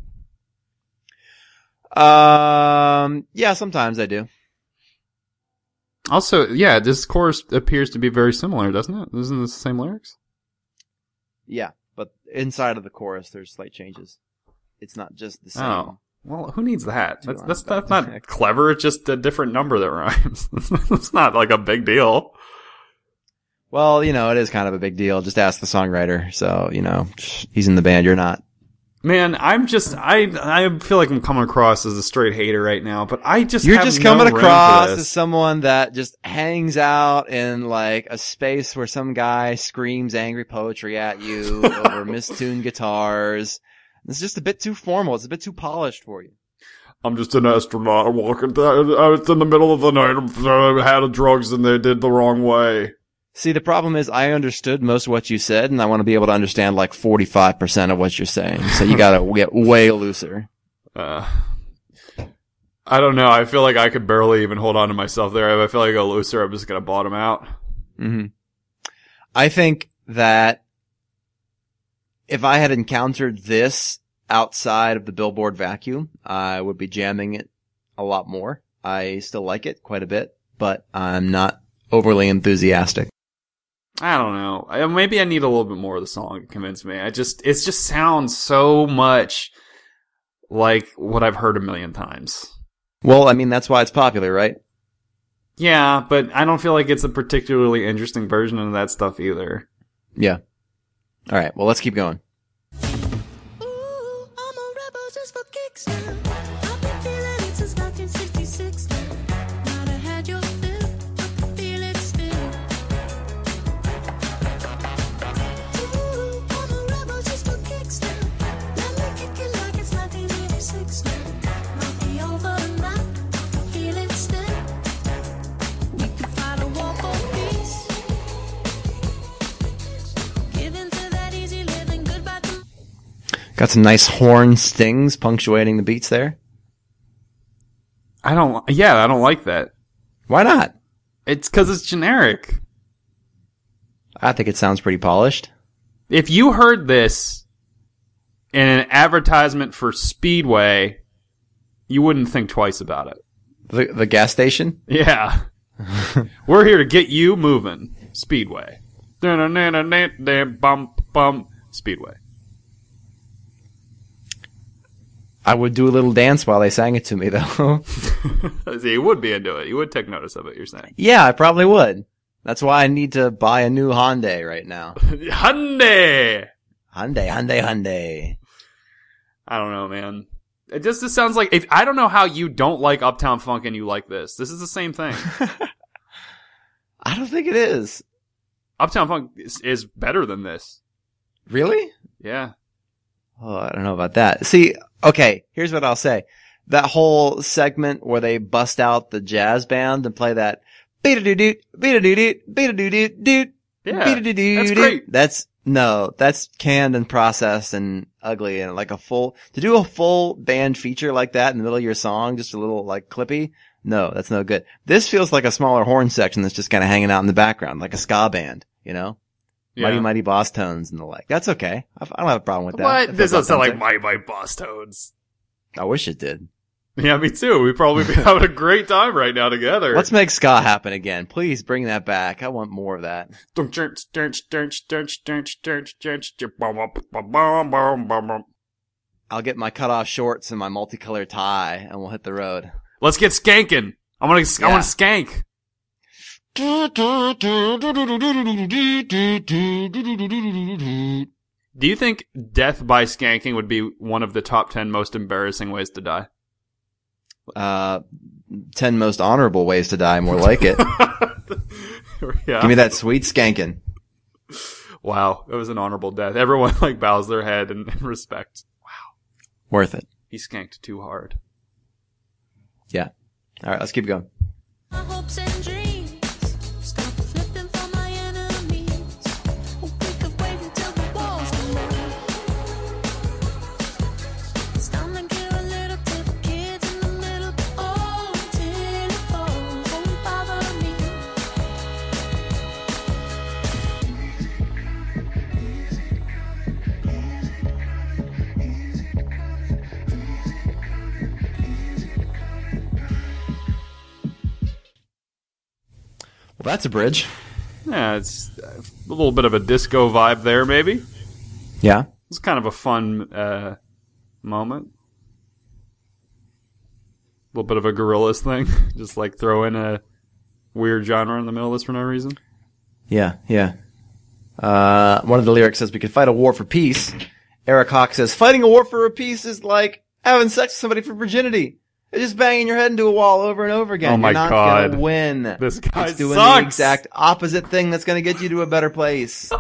Yeah, sometimes I do. Also, yeah, this chorus appears to be very similar, doesn't it? Isn't this the same lyrics? Yeah, but inside of the chorus there's slight changes. It's not just the same. Oh. Well, who needs that? That's not clever. It's just a different number that rhymes. It's not like a big deal. Well, it is kind of a big deal. Just ask the songwriter. So, he's in the band, you're not. Man, I feel like I'm coming across as a straight hater right now, but You're just coming across as someone that just hangs out in like a space where some guy screams angry poetry at you over mistuned guitars. It's just a bit too formal. It's a bit too polished for you. I'm just an astronaut. I'm walking. It's in the middle of the night. I had drugs and they did the wrong way. See, the problem is I understood most of what you said, and I want to be able to understand like 45% of what you're saying. So you got to get way looser. I don't know. I feel like I could barely even hold on to myself there. If I feel like I go looser, I'm just going to bottom out. Mm-hmm. I think that if I had encountered this outside of the Billboard vacuum, I would be jamming it a lot more. I still like it quite a bit, but I'm not overly enthusiastic. I don't know. Maybe I need a little bit more of the song to convince me. It just sounds so much like what I've heard a million times. Well, I mean, that's why it's popular, right? Yeah, but I don't feel like it's a particularly interesting version of that stuff either. Yeah. All right, well, let's keep going. Ooh, I'm a rebel just for kicks now. I've been feeling it since 1966 now. Might have had your fill, I can feel it still. Ooh, I'm a rebel just for kicks now. Let me kick it like it's 1986 now. Might be over tonight, I can feel it still. We could fight a war for peace. Give in to that easy living, goodbye to Got some nice horn stings punctuating the beats there. I don't like that. Why not? It's because it's generic. I think it sounds pretty polished. If you heard this in an advertisement for Speedway, you wouldn't think twice about it. The gas station? Yeah. We're here to get you moving. Speedway. Bump, bump. Speedway. I would do a little dance while they sang it to me, though. See, you would be into it. You would take notice of it, you're saying. Yeah, I probably would. That's why I need to buy a new Hyundai right now. Hyundai! Hyundai. I don't know, man. It just sounds like... I don't know how you don't like Uptown Funk and you like this. This is the same thing. I don't think it is. Uptown Funk is better than this. Really? Yeah. Oh, I don't know about that. See, okay, here's what I'll say. That whole segment where they bust out the jazz band and play that beat-a-doo-doot, beat-a-doo-doot, beat-a-doo-doot-doot, Yeah, beat-a-doo-doo-doot. that's great. That's canned and processed and ugly and like to do a full band feature like that in the middle of your song, just a little like clippy. No, that's no good. This feels like a smaller horn section that's just kind of hanging out in the background, like a ska band, you know? Yeah. Mighty Boss Tones and the like. That's okay. I don't have a problem with that. What? It This feels doesn't sound like authentic. My Boss Tones. I wish it did. Yeah, me too. We'd probably be having a great time right now together. Let's make ska happen again. Please bring that back. I want more of that. I'll get my cutoff shorts and my multicolored tie and we'll hit the road. Let's get skanking. I want to skank. Do you think death by skanking would be one of the top 10 most embarrassing ways to die? 10 most honorable ways to die, more like it. Yeah. Give me that sweet skanking. Wow, it was an honorable death. Everyone like bows their head in respect. Worth it. He skanked too hard. Yeah. All right, let's keep going. my hopes and dreams. Stop flipping for my enemies. We could wait until the walls come down. Stand and kill a little to the kids in the middle. Oh, until it falls, won't bother me. Well, that's a bridge. Yeah, it's a little bit of a disco vibe there, maybe. Yeah. It's kind of a fun moment. A little bit of a Gorillaz thing. Just like throw in a weird genre in the middle of this for no reason. Yeah, yeah. One of the lyrics says we could fight a war for peace. Eric Hawk says fighting a war for peace is like having sex with somebody for virginity. It's just banging your head into a wall over and over again. Oh my You're not God. gonna win. This guy It's doing sucks. the exact opposite thing that's gonna get you to a better place.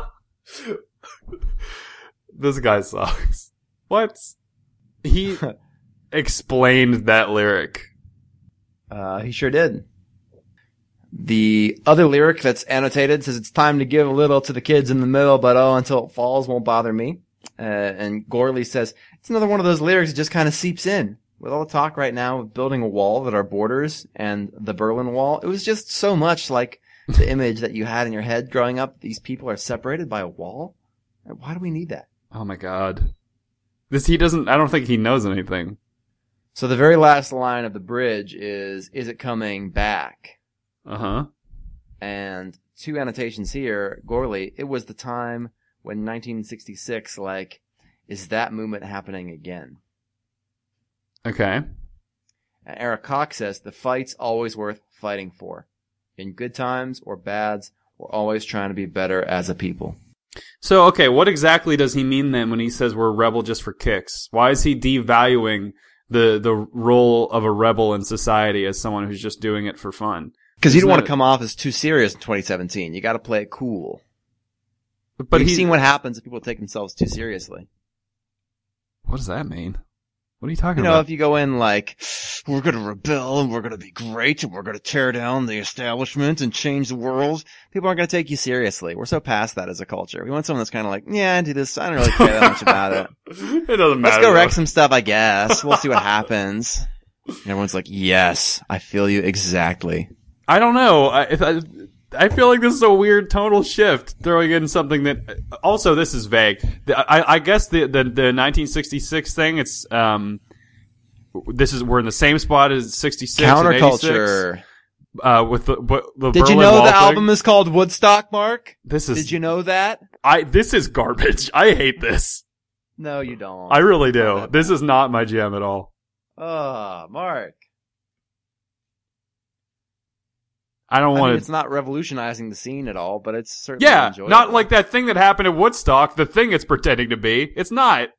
This guy sucks. What? He explained that lyric. He sure did. The other lyric that's annotated says it's time to give a little to the kids in the middle, but oh, until it falls won't bother me. And Gorley says it's another one of those lyrics that just kind of seeps in. With all the talk right now of building a wall that are borders and the Berlin Wall, it was just so much like the image that you had in your head growing up. These people are separated by a wall. Why do we need that? Oh my God. I don't think he knows anything. So the very last line of the bridge is it coming back? Uh-huh. And two annotations here, Gorley, it was the time when 1966, like, is that movement happening again? Okay. And Eric Cox says the fight's always worth fighting for. In good times or bads, we're always trying to be better as a people. So, okay, what exactly does he mean then when he says we're a rebel just for kicks? Why is he devaluing the role of a rebel in society as someone who's just doing it for fun? Because you don't want to come off as too serious in 2017. You got to play it cool. But you've seen what happens if people take themselves too seriously. What does that mean? What are you talking about? You know, if you go in like, we're going to rebel and we're going to be great and we're going to tear down the establishment and change the world, people aren't going to take you seriously. We're so past that as a culture. We want someone that's kind of like, yeah, I do this. I don't really care that much about it. It doesn't matter. Let's go wreck some stuff, I guess. We'll see what happens. And everyone's like, yes, I feel you exactly. I don't know. I feel like this is a weird tonal shift, throwing in something that, also this is vague. I guess the 1966 thing, it's, we're in the same spot as 66 Counterculture. And 86. With the Did Berlin you know Wall the thing. album is called Woodstock, Mark? Did you know that? This is garbage. I hate this. No, you don't. I really do. This is not my jam at all. Mark. I don't want to. It's not revolutionizing the scene at all, but it's certainly enjoyable. Not like that thing that happened at Woodstock, the thing it's pretending to be. It's not.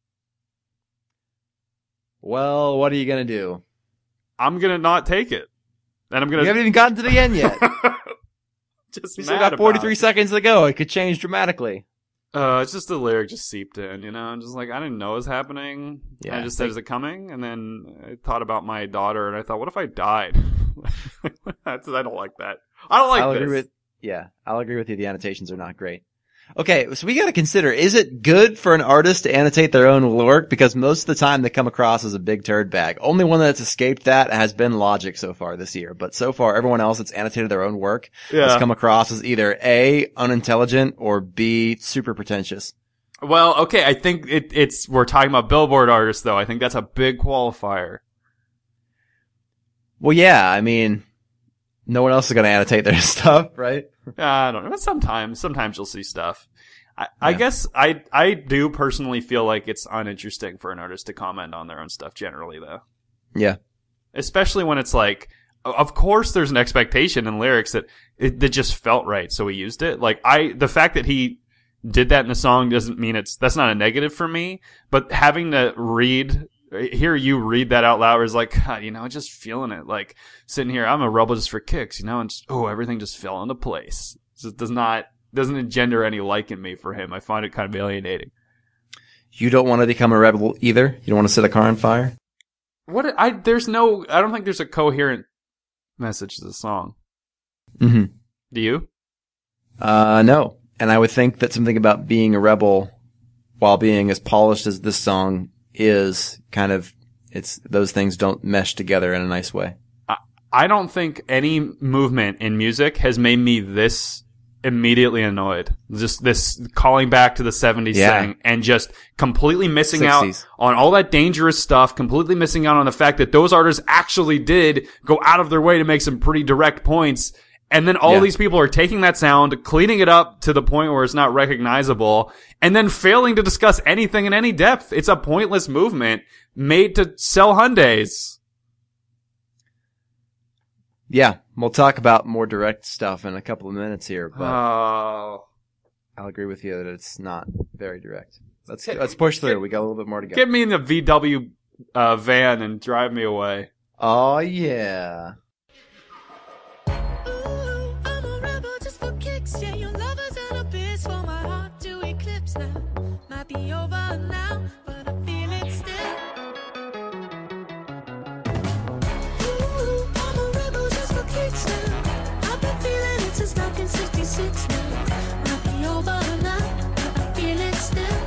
Well, what are you gonna do? I'm gonna not take it. And I'm gonna. You haven't even gotten to the end yet. Just you still got 43 seconds to go. It could change dramatically. It's just the lyric just seeped in, you know? I'm just like, I didn't know it was happening. Yeah. I just said, is it coming? And then I thought about my daughter, and I thought, what if I died? I don't like that. I don't like this. I'll agree with you. The annotations are not great. Okay, so we gotta consider, is it good for an artist to annotate their own work? Because most of the time they come across as a big turd bag. Only one that's escaped that has been Logic so far this year. But so far, everyone else that's annotated their own work has come across as either A, unintelligent, or B, super pretentious. Well, okay, I think we're talking about Billboard artists though. I think that's a big qualifier. Well, yeah, I mean, no one else is gonna annotate their stuff, right? I don't know. Sometimes you'll see stuff. I guess I do personally feel like it's uninteresting for an artist to comment on their own stuff generally, though. Yeah. Especially when it's like, of course there's an expectation in lyrics that just felt right, so we used it. Like, the fact that he did that in the song doesn't mean that's not a negative for me, but having to hear you read that out loud is like, God, you know, just feeling it. Like, sitting here, I'm a rebel just for kicks, you know, and everything just fell into place. It doesn't engender any like in me for him. I find it kind of alienating. You don't want to become a rebel either? You don't want to set a car on fire? I don't think there's a coherent message to the song. Mm-hmm. Do you? No. And I would think that something about being a rebel while being as polished as this song is kind of, those things don't mesh together in a nice way. I don't think any movement in music has made me this immediately annoyed. Just this calling back to the 70s thing and just completely missing 60s. Out on all that dangerous stuff, completely missing out on the fact that those artists actually did go out of their way to make some pretty direct points. And then all these people are taking that sound, cleaning it up to the point where it's not recognizable, and then failing to discuss anything in any depth. It's a pointless movement made to sell Hyundais. Yeah, we'll talk about more direct stuff in a couple of minutes here, but I'll agree with you that it's not very direct. Let's push through. We got a little bit more to go. Get me in the VW van and drive me away. Oh, yeah. Be over now, but I feel it still. Ooh, I'm a rebel just for kicks now. I've been feeling it since 1966 now. Might be over now, but I feel it still.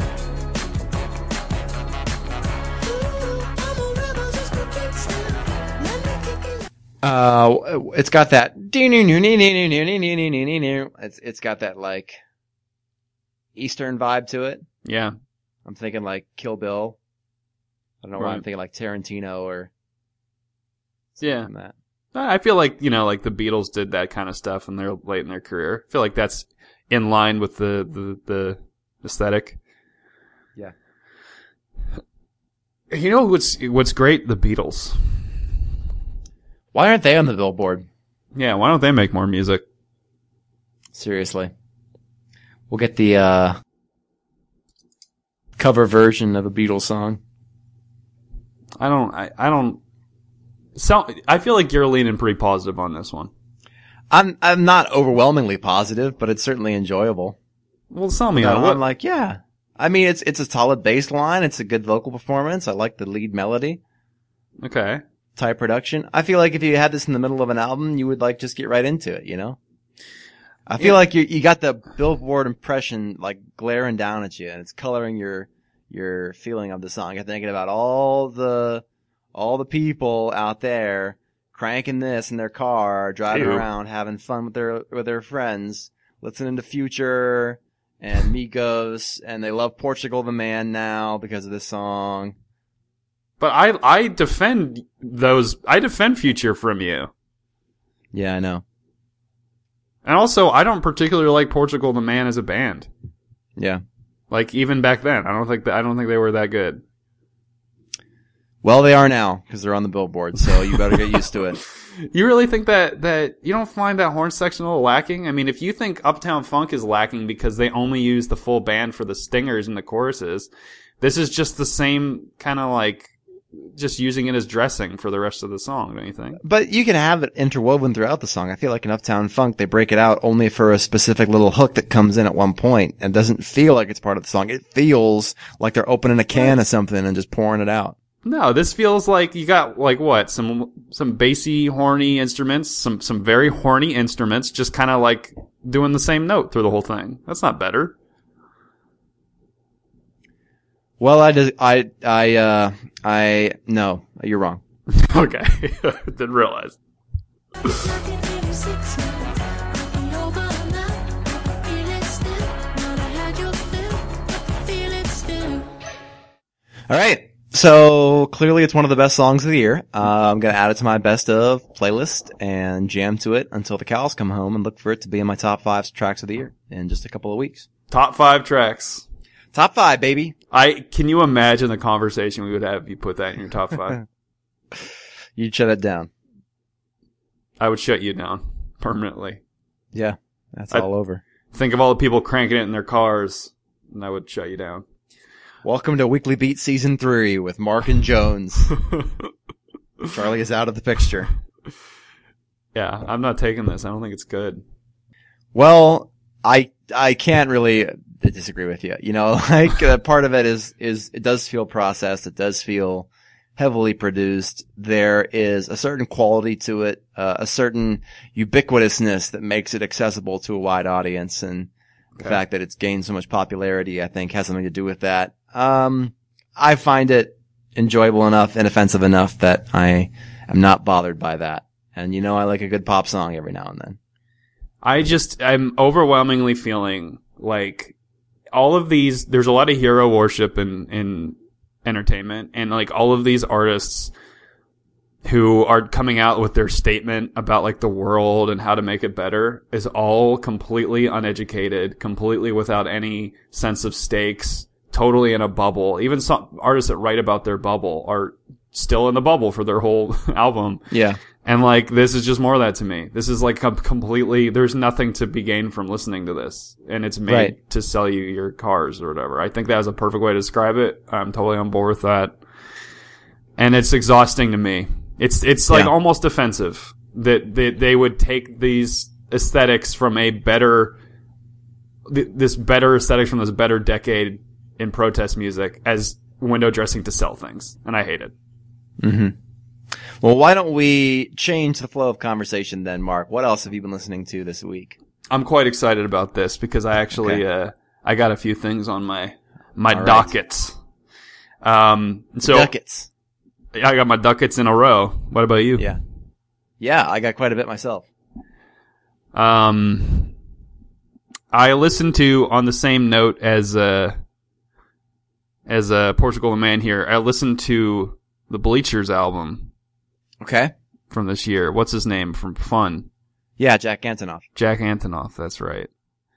Ooh, I'm a rebel just for kicks now. Let me kick it. It's got that. It's got that like Eastern vibe to it. Yeah. I'm thinking like Kill Bill. I don't know why I'm thinking like Tarantino or something like that. I feel like, you know, like the Beatles did that kind of stuff and they're late in their career. I feel like that's in line with the aesthetic. Yeah. You know what's great? The Beatles. Why aren't they on the Billboard? Yeah, why don't they make more music? Seriously. We'll get the cover version of a Beatles song. I don't. So I feel like you're leaning pretty positive on this one. I'm not overwhelmingly positive, but it's certainly enjoyable. Well, tell me on I'm like, yeah. I mean, it's a solid bass line. It's a good vocal performance. I like the lead melody. Okay. Type production. I feel like if you had this in the middle of an album, you would like just get right into it, you know? I feel like you got the Billboard impression like glaring down at you, and it's coloring your feeling of the song. You're thinking about all the people out there cranking this in their car, driving around, having fun with their friends, listening to Future and Migos, and they love Portugal the Man now because of this song. But I defend Future from you. Yeah, I know. And also, I don't particularly like Portugal the Man as a band. Yeah. Like, even back then, I don't think they were that good. Well, they are now, because they're on the Billboard, so you better get used to it. You really think that you don't find that horn section a little lacking? I mean, if you think Uptown Funk is lacking because they only use the full band for the stingers and the choruses, this is just the same kind of like, just using it as dressing for the rest of the song, don't you think? But you can have it interwoven throughout the song. I feel like in Uptown Funk, they break it out only for a specific little hook that comes in at one point and doesn't feel like it's part of the song. It feels like they're opening a can of something and just pouring it out. No, this feels like you got like what? Some bassy, horny instruments, some very horny instruments just kind of like doing the same note through the whole thing. That's not better. Well, no, you're wrong. Okay. Didn't realize. All right. So clearly it's one of the best songs of the year. I'm going to add it to my best of playlist and jam to it until the cows come home and look for it to be in my top 5 tracks of the year in just a couple of weeks. Top 5 tracks. Top 5, baby. Can you imagine the conversation we would have if you put that in your top 5? You'd shut it down. I would shut you down permanently. Yeah, that's all over. Think of all the people cranking it in their cars, and I would shut you down. Welcome to Weekly Beat Season 3 with Mark and Jones. Charlie is out of the picture. Yeah, I'm not taking this. I don't think it's good. Well, I can't really disagree with you. You know, like part of it is it does feel processed. It does feel heavily produced. There is a certain quality to it, a certain ubiquitousness that makes it accessible to a wide audience, and the fact that it's gained so much popularity, I think, has something to do with that. I find it enjoyable enough, inoffensive enough that I am not bothered by that. And you know, I like a good pop song every now and then. I'm overwhelmingly feeling like all of these, there's a lot of hero worship in entertainment, and like all of these artists who are coming out with their statement about like the world and how to make it better is all completely uneducated, completely without any sense of stakes, totally in a bubble. Even some artists that write about their bubble are still in the bubble for their whole album. Yeah. And like, this is just more of that to me. This is like completely, there's nothing to be gained from listening to this. And it's made to sell you your cars or whatever. I think that is a perfect way to describe it. I'm totally on board with that. And it's exhausting to me. It's like almost offensive that they would take these aesthetics from this better aesthetics from this better decade in protest music as window dressing to sell things. And I hate it. Mm-hmm. Well, why don't we change the flow of conversation then, Mark? What else have you been listening to this week? I'm quite excited about this because I actually, I got a few things on my dockets. Ducats. I got my ducats in a row. What about you? Yeah, I got quite a bit myself. I listened to, on the same note as Portugal the Man here, I listened to the Bleachers album. Okay. From this year. What's his name? From Fun. Yeah, Jack Antonoff. Jack Antonoff, that's right.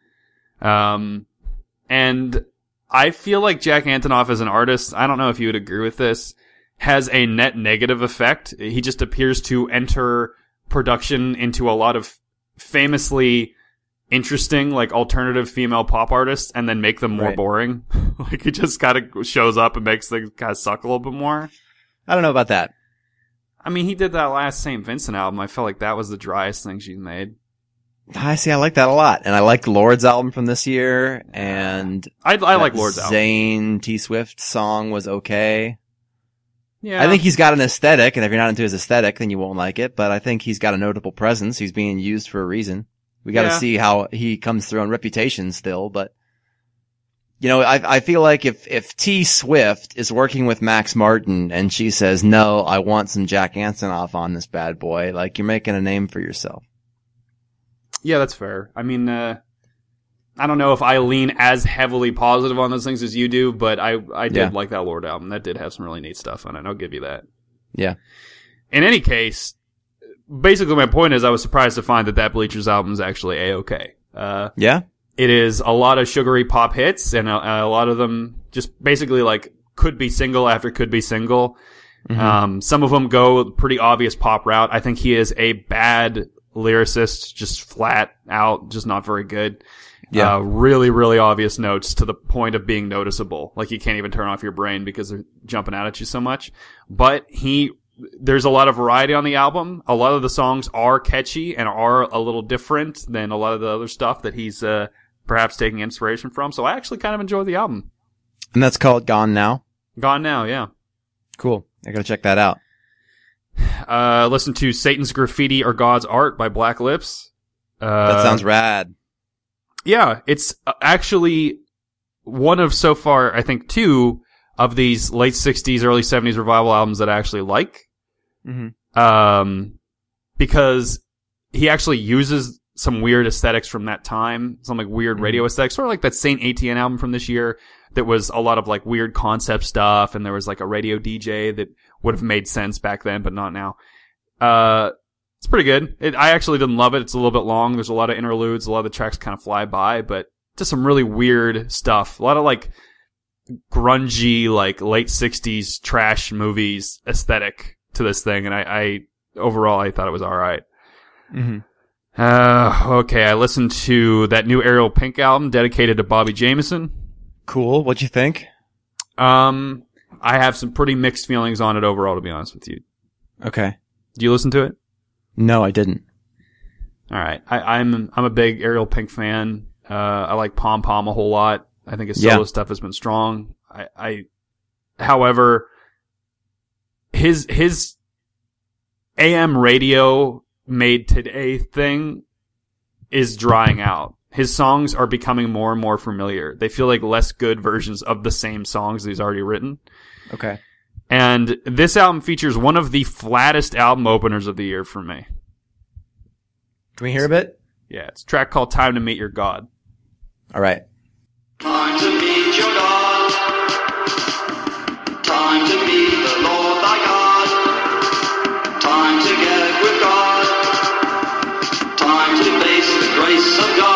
And I feel like Jack Antonoff as an artist, I don't know if you would agree with this, has a net negative effect. He just appears to enter production into a lot of famously interesting, like, alternative female pop artists and then make them more boring. Like, he just kind of shows up and makes things kind of suck a little bit more. I don't know about that. I mean, he did that last St. Vincent album. I felt like that was the driest thing she's made. I see. I like that a lot. And I like Lord's album from this year. And I like Lord's album. Zayn T Swift song was okay. Yeah. I think he's got an aesthetic, and if you're not into his aesthetic, then you won't like it. But I think he's got a notable presence. He's being used for a reason. We got to see how he comes through on Reputation still. But, you know, I feel like if T Swift is working with Max Martin and she says, no, I want some Jack Antonoff on this bad boy, like, you're making a name for yourself. Yeah, that's fair. I mean, I don't know if I lean as heavily positive on those things as you do, but I did like that Lord album. That did have some really neat stuff on it. I'll give you that. Yeah. In any case, basically my point is I was surprised to find that Bleachers album is actually A-okay. Yeah? It is a lot of sugary pop hits, and a lot of them just basically like could be single after could be single. Mm-hmm. Some of them go pretty obvious pop route. I think he is a bad lyricist, just flat out, just not very good. Yeah. Really, really obvious notes to the point of being noticeable. Like you can't even turn off your brain because they're jumping out at you so much. But there's a lot of variety on the album. A lot of the songs are catchy and are a little different than a lot of the other stuff that he's, perhaps taking inspiration from. So I actually kind of enjoy the album. And that's called Gone Now? Gone Now, yeah. Cool. I gotta check that out. Listen to Satan's Graffiti or God's Art by Black Lips. That sounds rad. Yeah, it's actually one of so far, I think, 2 of these late 60s, early 70s revival albums that I actually like. Mm-hmm. Because he actually uses some weird aesthetics from that time, some like weird radio aesthetics, sort of like that Saint Etienne album from this year that was a lot of like weird concept stuff, and there was like a radio DJ that would have made sense back then, but not now. It's pretty good. I actually didn't love it. It's a little bit long. There's a lot of interludes. A lot of the tracks kind of fly by, but just some really weird stuff. A lot of like grungy, like late 60s trash movies aesthetic to this thing. And I overall, I thought it was all right. Mm-hmm. Okay. I listened to that new Ariel Pink album dedicated to Bobby Jameson. Cool. What'd you think? I have some pretty mixed feelings on it overall, to be honest with you. Okay. Do you listen to it? No, I didn't. All right. I'm a big Ariel Pink fan. I like Pom Pom a whole lot. I think his solo stuff has been strong. However, his AM radio made today thing is drying out. His songs are becoming more and more familiar. They feel like less good versions of the same songs that he's already written. Okay. And this album features one of the flattest album openers of the year for me. Can we hear a bit? Yeah, it's a track called Time to Meet Your God. All right. Time to meet your God. Time to meet the Lord thy God. Time to get with God. Time to face the grace of God.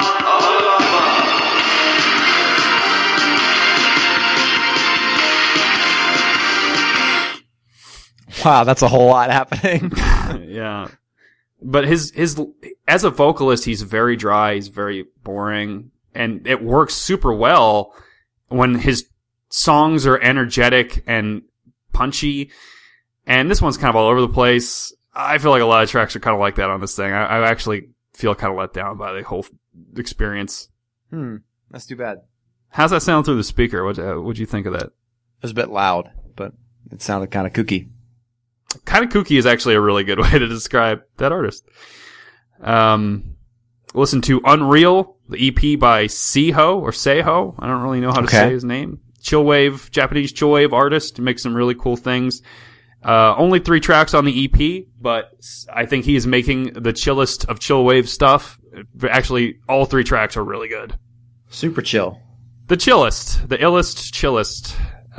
Wow, that's a whole lot happening. Yeah. But his as a vocalist, he's very dry, he's very boring, and it works super well when his songs are energetic and punchy. And this one's kind of all over the place. I feel like a lot of tracks are kind of like that on this thing. I actually feel kind of let down by the whole experience. That's too bad. How's that sound through the speaker? What'd you think of that? It was a bit loud, but it sounded kind of kooky. Kind of kooky is actually a really good way to describe that artist. Listen to Unreal, the EP by Seiho or Seiho. I don't really know how to say his name. Japanese chillwave artist. He makes some really cool things. Only 3 tracks on the EP, but I think he is making the chillest of chillwave stuff. Actually, all 3 tracks are really good. Super chill. The chillest. The illest, chillest.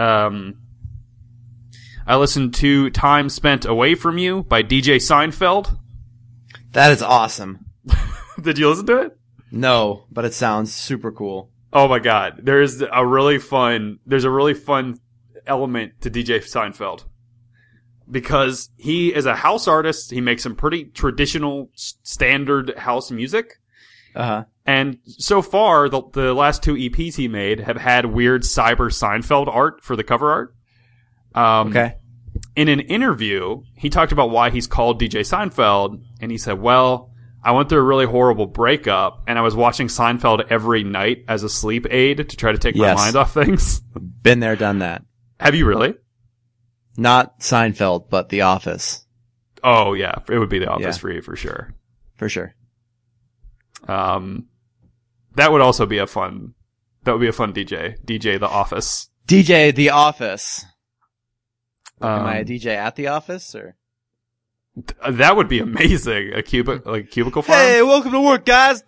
I listened to Time Spent Away From You by DJ Seinfeld. That is awesome. Did you listen to it? No, but it sounds super cool. Oh my god. There's a really fun element to DJ Seinfeld. Because he is a house artist. He makes some pretty traditional standard house music. And so far, the last 2 EPs he made have had weird cyber Seinfeld art for the cover art. Okay. In an interview, he talked about why he's called DJ Seinfeld, and he said, well, I went through a really horrible breakup, and I was watching Seinfeld every night as a sleep aid to try to take my mind off things. Been there, done that. Have you really? Not Seinfeld, but The Office. Oh, yeah. It would be The Office for you, for sure. For sure. That would also be a fun DJ. DJ The Office. DJ The Office. Am I a DJ at The Office, or? That would be amazing. A cubicle farm? Hey, welcome to work, guys!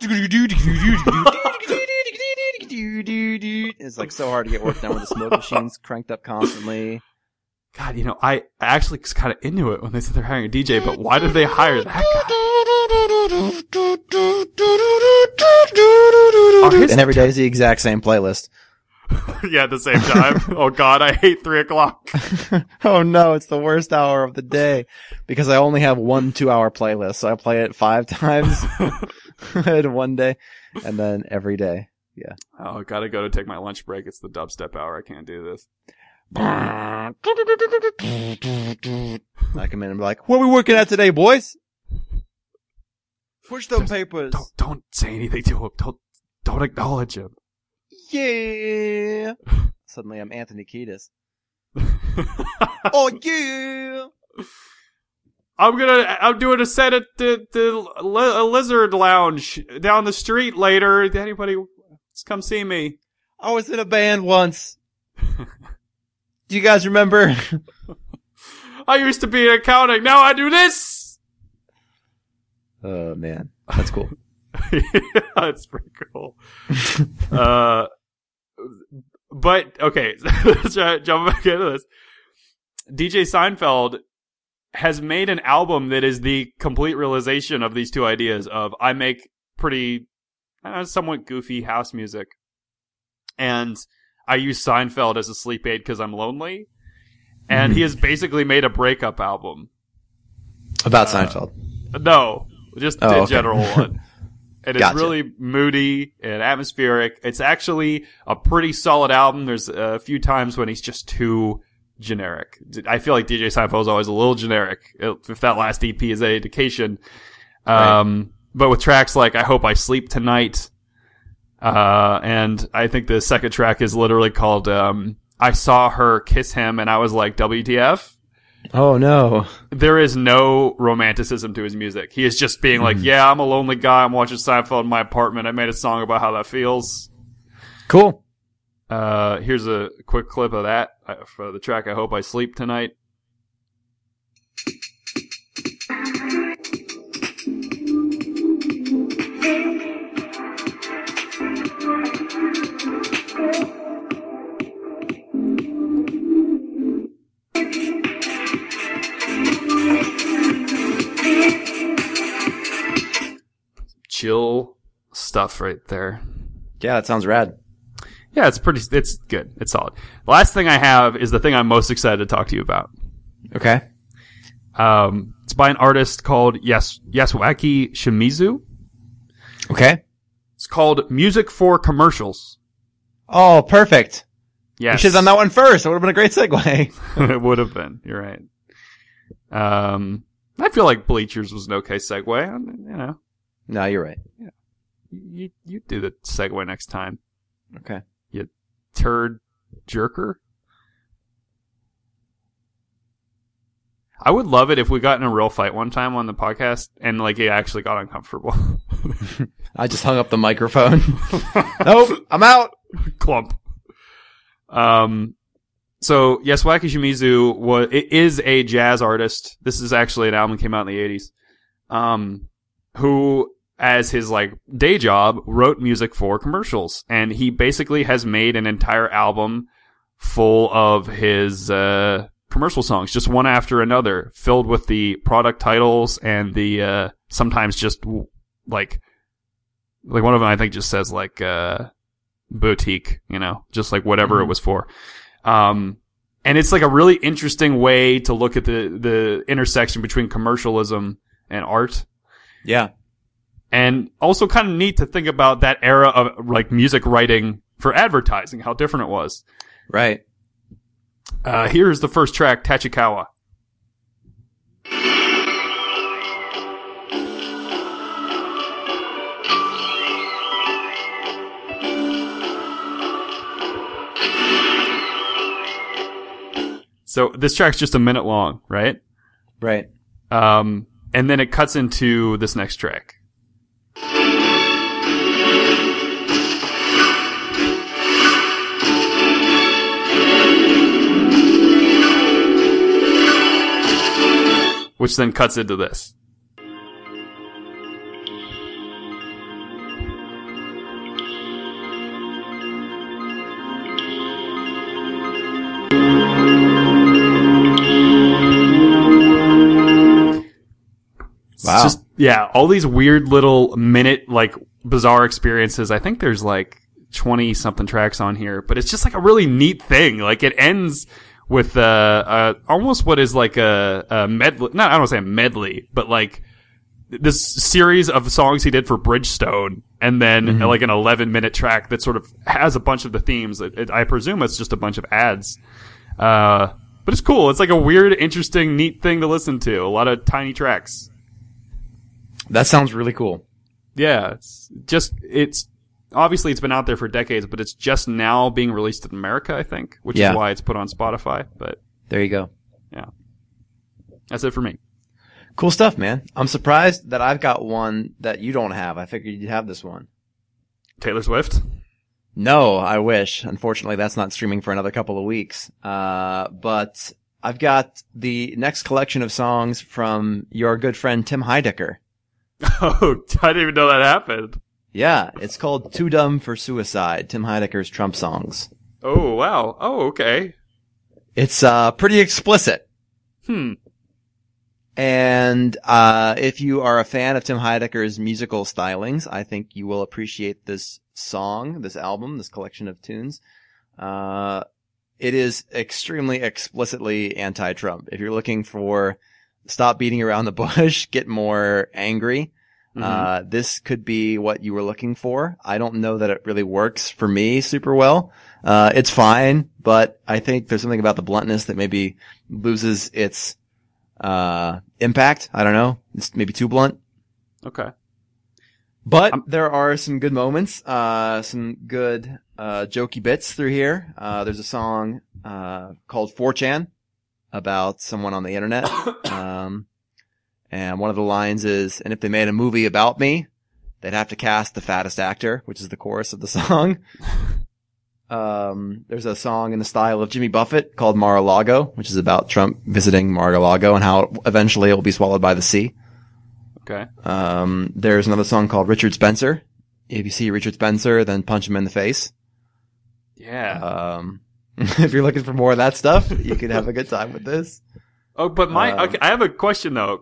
It's like so hard to get work done with the smoke machines cranked up constantly. God, I actually was kind of into it when they said they're hiring a DJ, but why did they hire that guy? And every day is the exact same playlist. Yeah, at the same time. Oh God, I hate 3 o'clock. Oh no, it's the worst hour of the day because I only have 1 2-hour playlist, so I play it 5 times in one day, and then every day. Yeah. Oh, I gotta go to take my lunch break. It's the dubstep hour. I can't do this. I come in and be like, "What are we working at today, boys? Push them papers. Don't say anything to him. Don't acknowledge him." Yeah. Suddenly I'm Anthony Kiedis. Oh yeah. I'm doing a set at the Lizard Lounge down the street later. Anybody come see me? I was in a band once. Do you guys remember? I used to be in accounting. Now I do this. Oh man, that's cool. Yeah, that's pretty cool. But okay, let's jump back into this. DJ Seinfeld has made an album that is the complete realization of these 2 ideas of I make pretty, somewhat goofy house music, and I use Seinfeld as a sleep aid because I'm lonely, and he has basically made a breakup album. About Seinfeld? No, just a general one. And it's Gotcha. really moody and atmospheric. It's actually a pretty solid album. There's a few times when he's just too generic. I feel like DJ Seinfeld is always a little generic, if that last EP is any indication. Right. But with tracks like I Hope I Sleep Tonight, and I think the second track is literally called I Saw Her Kiss Him and I Was Like, WTF? Oh no. There is no romanticism to his music. He is just being like, yeah, I'm a lonely guy. I'm watching Seinfeld in my apartment. I made a song about how that feels. Cool. Here's a quick clip of that for the track I Hope I Sleep Tonight. Chill stuff right there. Yeah, that sounds rad. Yeah, it's good. It's solid. The last thing I have is the thing I'm most excited to talk to you about. Okay. It's by an artist called Yasuaki Shimizu. Okay. It's called Music for Commercials. Oh, perfect. Yes. You should have done that one first. It would have been a great segue. It would have been. You're right. I feel like Bleachers was an okay segue. No, you're right. Yeah. You do the segue next time. Okay. You turd jerker. I would love it if we got in a real fight one time on the podcast and it actually got uncomfortable. I just hung up the microphone. Nope, I'm out. Clump. So Yasuaki Shimizu is a jazz artist. This is actually an album that came out in the 80s. Who, as his day job, wrote music for commercials, and he basically has made an entire album full of his commercial songs, just one after another, filled with the product titles and the sometimes just like one of them I think just says boutique, just whatever it was for. And it's a really interesting way to look at the intersection between commercialism and art. Yeah. And also kind of neat to think about that era of like music writing for advertising, how different it was. Right. Here's the first track, Tachikawa. So this track's just a minute long, right? Right. And then it cuts into this next track. Which then cuts into this. Wow. Just, yeah, all these weird little minute, like, bizarre experiences. I think there's like 20-something tracks on here, but it's just like a really neat thing. Like, it ends with almost what is like a medley. I don't want to say a medley, but like this series of songs he did for Bridgestone, and then like an 11-minute track that sort of has a bunch of the themes. I presume it's just a bunch of ads. But it's cool. It's like a weird, interesting, neat thing to listen to. A lot of tiny tracks. That sounds really cool. Yeah, it's obviously it's been out there for decades, but it's just now being released in America, I think, which is why it's put on Spotify. But there you go. Yeah, that's it for me. Cool stuff, man. I'm surprised that I've got one that you don't have. I figured you'd have this one. Taylor Swift? No, I wish. Unfortunately, that's not streaming for another couple of weeks. But I've got the next collection of songs from your good friend Tim Heidecker. Oh, I didn't even know that happened. Yeah, it's called Too Dumb for Suicide, Tim Heidecker's Trump songs. Oh, wow. Oh, okay. It's pretty explicit. And if you are a fan of Tim Heidecker's musical stylings, I think you will appreciate this song, this album, this collection of tunes. It is extremely explicitly anti-Trump. If you're looking for stop beating around the bush, get more angry, this could be what you were looking for. I don't know that it really works for me super well. It's fine, but I think there's something about the bluntness that maybe loses its impact. I don't know. It's maybe too blunt. Okay. But there are some good moments, some good jokey bits through here. There's a song called 4chan about someone on the internet. And one of the lines is, and if they made a movie about me, they'd have to cast the fattest actor, which is the chorus of the song. There's a song in the style of Jimmy Buffett called Mar-a-Lago, which is about Trump visiting Mar-a-Lago and how eventually it will be swallowed by the sea. Okay. There's another song called Richard Spencer. If you see Richard Spencer, then punch him in the face. Yeah. If you're looking for more of that stuff, you could have a good time with this. Oh, but okay, I have a question though.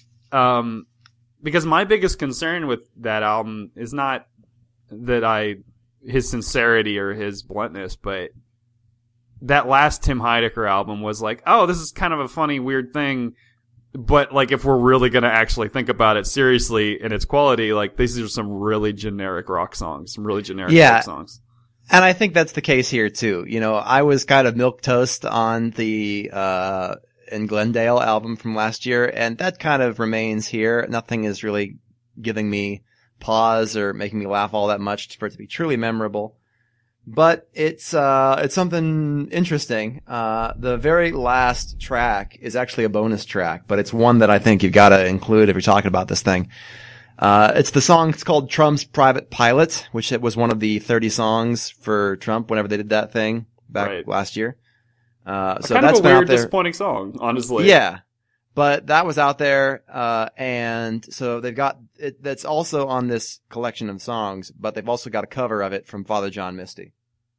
Because my biggest concern with that album is not that his sincerity or his bluntness, but that last Tim Heidecker album was like, oh, this is kind of a funny, weird thing. But like, if we're really going to actually think about it seriously and its quality, like these are some really generic rock songs, some really generic rock songs. And I think that's the case here too. You know, I was kind of milquetoast on the, in Glendale album from last year, and that kind of remains here. Nothing is really giving me pause or making me laugh all that much for it to be truly memorable. But it's something interesting. The very last track is actually a bonus track, but it's one that I think you've got to include if you're talking about this thing. It's the song, it's called Trump's Private Pilot, which it was one of the 30 songs for Trump whenever they did that thing back last year. So kind that's of a weird, been disappointing song, honestly. Yeah. But that was out there, and so they've got it, that's also on this collection of songs, but they've also got a cover of it from Father John Misty.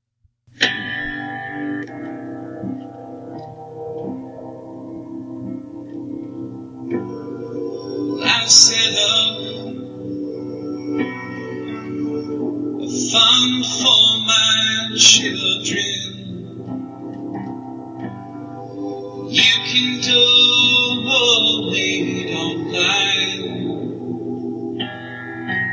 I set up a fund for my children. You can donate online.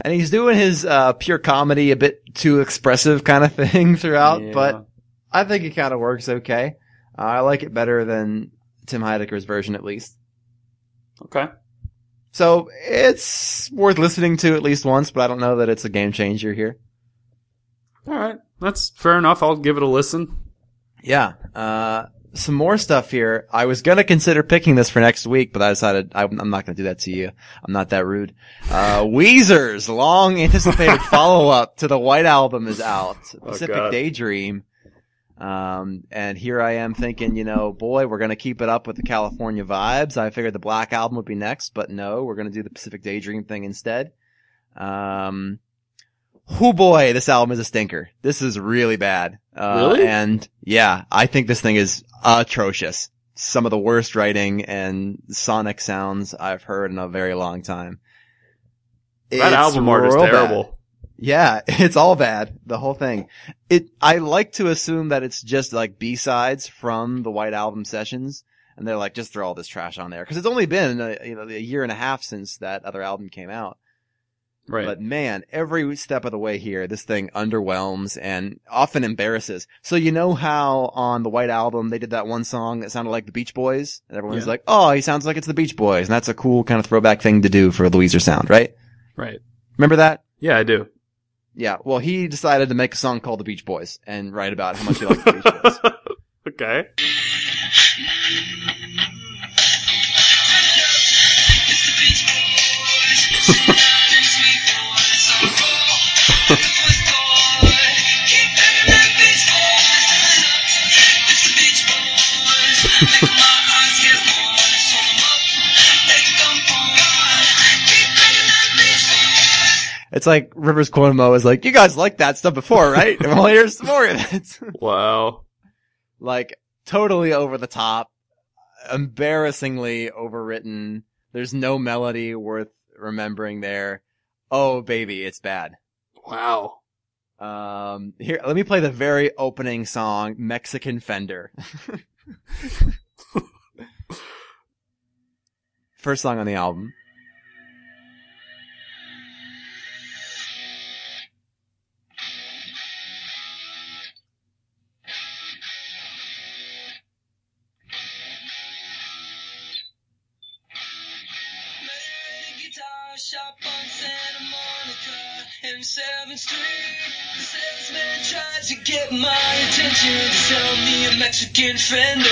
And he's doing his pure comedy a bit too expressive kind of thing throughout, but I think it kind of works okay. I like it better than Tim Heidecker's version, at least. Okay. So it's worth listening to at least once, but I don't know that it's a game changer here. All right. That's fair enough. I'll give it a listen. Yeah. Some more stuff here. I was going to consider picking this for next week, but I decided I'm not going to do that to you. I'm not that rude. Weezer's long anticipated follow-up to the White Album is out. Pacific Daydream. And here I am thinking, boy, we're going to keep it up with the California vibes. I figured the Black Album would be next, but no, we're going to do the Pacific Daydream thing instead. Oh boy, this album is a stinker. This is really bad. Really? And yeah, I think this thing is atrocious. Some of the worst writing and sonic sounds I've heard in a very long time. That album art is terrible. Bad. Yeah, it's all bad. The whole thing. I like to assume that it's just like B-sides from the White Album sessions. And they're like, just throw all this trash on there. Cause it's only been a year and a half since that other album came out. Right. But man, every step of the way here, this thing underwhelms and often embarrasses. So you know how on the White Album they did that one song that sounded like the Beach Boys? And everyone's like, oh, he sounds like it's the Beach Boys. And that's a cool kind of throwback thing to do for a Weezer sound, right? Right. Remember that? Yeah, I do. Yeah, well, he decided to make a song called The Beach Boys and write about how much he likes the Beach Boys. Okay. It's like Rivers Cuomo is like, you guys liked that stuff before, right? Well, here's some more of it. Wow. Like, totally over the top, embarrassingly overwritten. There's no melody worth remembering there. Oh, baby, it's bad. Wow. Here, let me play the very opening song, Mexican Fender. First song on the album. Shop on Santa Monica and 7th Street. The salesman tried to get my attention to sell me a Mexican Fender.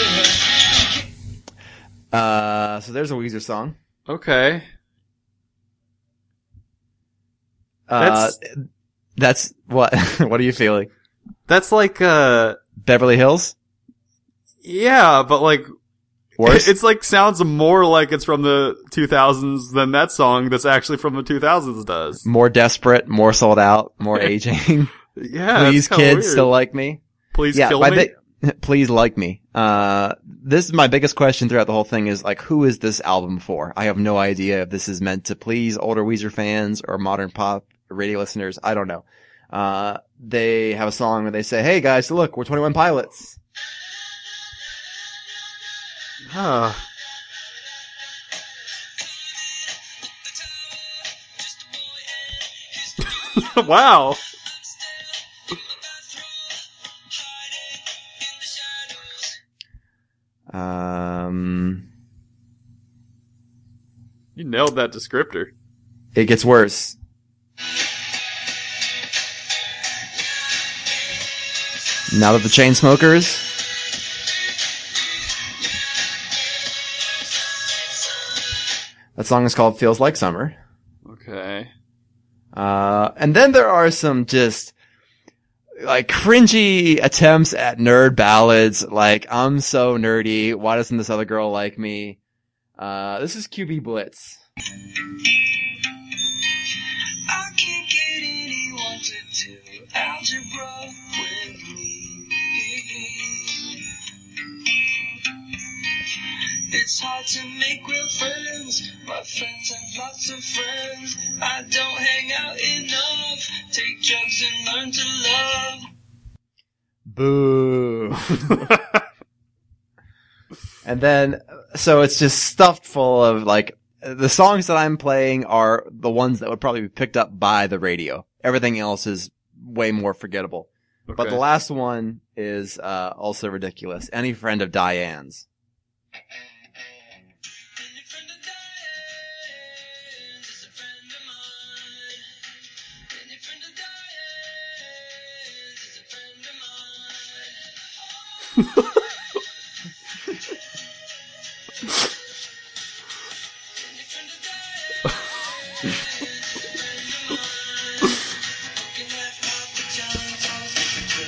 So there's a Weezer song. Okay. That's what? What are you feeling? That's like, Beverly Hills? Yeah, but like, worse? It's like sounds more like it's from the 2000s than that song that's actually from the 2000s does. More desperate, more sold out, more aging. Yeah. Please, kids, weird. still like me. Please kill me. Please like me. This is my biggest question throughout the whole thing is like, who is this album for? I have no idea if this is meant to please older Weezer fans or modern pop radio listeners. I don't know. They have a song where they say, hey guys, look, we're 21 Pilots. Huh. Wow. You nailed that descriptor. It gets worse. Now that the Chainsmokers. That song is called Feels Like Summer. Okay. And then there are some just like cringy attempts at nerd ballads. Like, I'm so nerdy. Why doesn't this other girl like me? This is QB Blitz. I can't get anyone to do algebra with me. It's hard to make real friends. My friends have lots of friends. I don't hang out enough. Take drugs and learn to love. Boo. And then, so it's just stuffed full of like the songs that I'm playing are the ones that would probably be picked up by the radio. Everything else is way more forgettable. Okay. But the last one is also ridiculous. Any Friend of Diane's. Any friend of Diane's is a friend of mine. Any friend of Diane's is a friend of mine. Any friend of Diane's is a friend of mine. Looking at Papa John's always looking good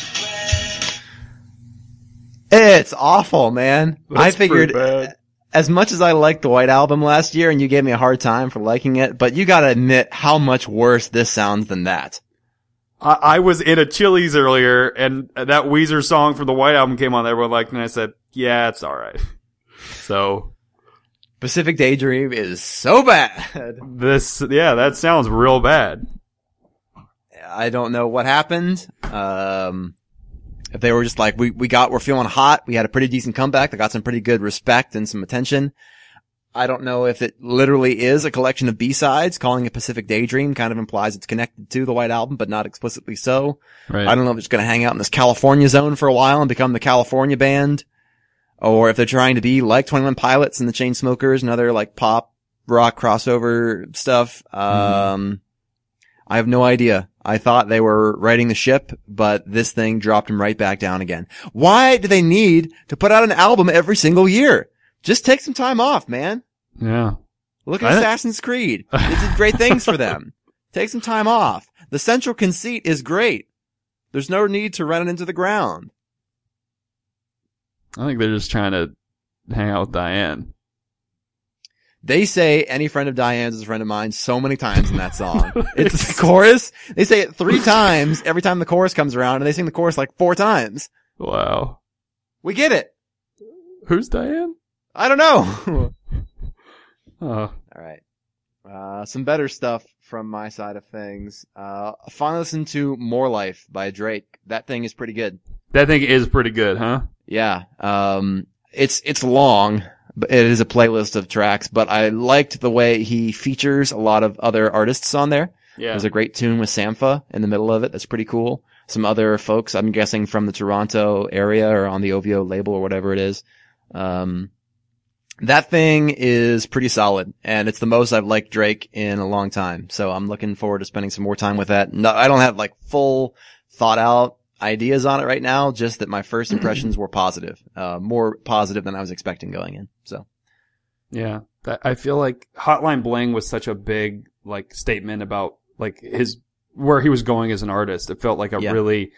bread. It's awful, man. That's I figured pretty bad. as much as I liked the White Album last year and you gave me a hard time for liking it, but you gotta admit how much worse this sounds than that. I was in a Chili's earlier, and that Weezer song from the White Album came on. Everyone liked it, and I said, "Yeah, it's all right." So Pacific Daydream is so bad. that sounds real bad. I don't know what happened. If they were just like, we're feeling hot. We had a pretty decent comeback. They got some pretty good respect and some attention. I don't know if it literally is a collection of B-sides. Calling it Pacific Daydream kind of implies it's connected to the White Album, but not explicitly so. Right. I don't know if it's going to hang out in this California zone for a while and become the California band, or if they're trying to be like 21 Pilots and the Chainsmokers and other like pop rock crossover stuff. I have no idea. I thought they were righting the ship, but this thing dropped them right back down again. Why do they need to put out an album every single year? Just take some time off, man. Yeah. Look at Assassin's Creed. It did great things for them. Take some time off. The central conceit is great. There's no need to run it into the ground. I think they're just trying to hang out with Diane. They say Any Friend of Diane's is a friend of mine so many times in that song. It's the chorus. They say it 3 times every time the chorus comes around, and they sing the chorus like 4 times. Wow. We get it. Who's Diane? I don't know. Oh. All right. Some better stuff from my side of things. Finally listened to More Life by Drake. That thing is pretty good. That thing is pretty good, huh? Yeah. It's long, but it is a playlist of tracks, but I liked the way he features a lot of other artists on there. Yeah. There's a great tune with Sampha in the middle of it. That's pretty cool. Some other folks, I'm guessing from the Toronto area or on the OVO label or whatever it is. That thing is pretty solid, and it's the most I've liked Drake in a long time. So I'm looking forward to spending some more time with that. No, I don't have like full thought out ideas on it right now, just that my first impressions were positive. More positive than I was expecting going in. So. Yeah. I feel like Hotline Bling was such a big, like, statement about, like, where he was going as an artist. It felt like a really,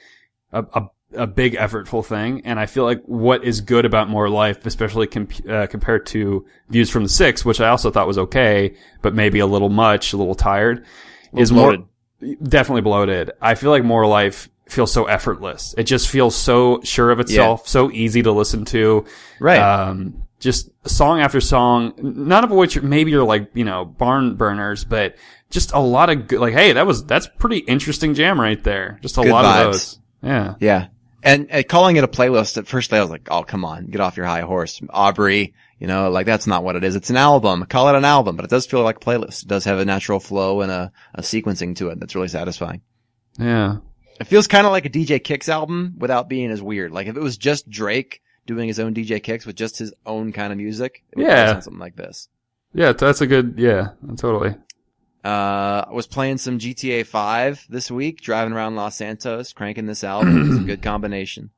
a big effortful thing. And I feel like what is good about More Life, especially compared to Views from the Six, which I also thought was okay, but maybe a little much, a little tired, is bloated. Definitely bloated. I feel like More Life feels so effortless. It just feels so sure of itself, so easy to listen to. Right. Just song after song, none of which maybe are like, barn burners, but just a lot of good, like, hey, that's pretty interesting jam right there. Just a good lot vibes. of those. Yeah. Yeah. And calling it a playlist at first I was like, oh, come on, get off your high horse. Aubrey, like that's not what it is. It's an album. Call it an album, but it does feel like a playlist. It does have a natural flow and a sequencing to it that's really satisfying. Yeah. It feels kind of like a DJ Kicks album without being as weird. Like if it was just Drake doing his own DJ Kicks with just his own kind of music, it would sound something like this. Yeah, that's a good, totally. I was playing some GTA 5 this week, driving around Los Santos, cranking this album. It's a good combination.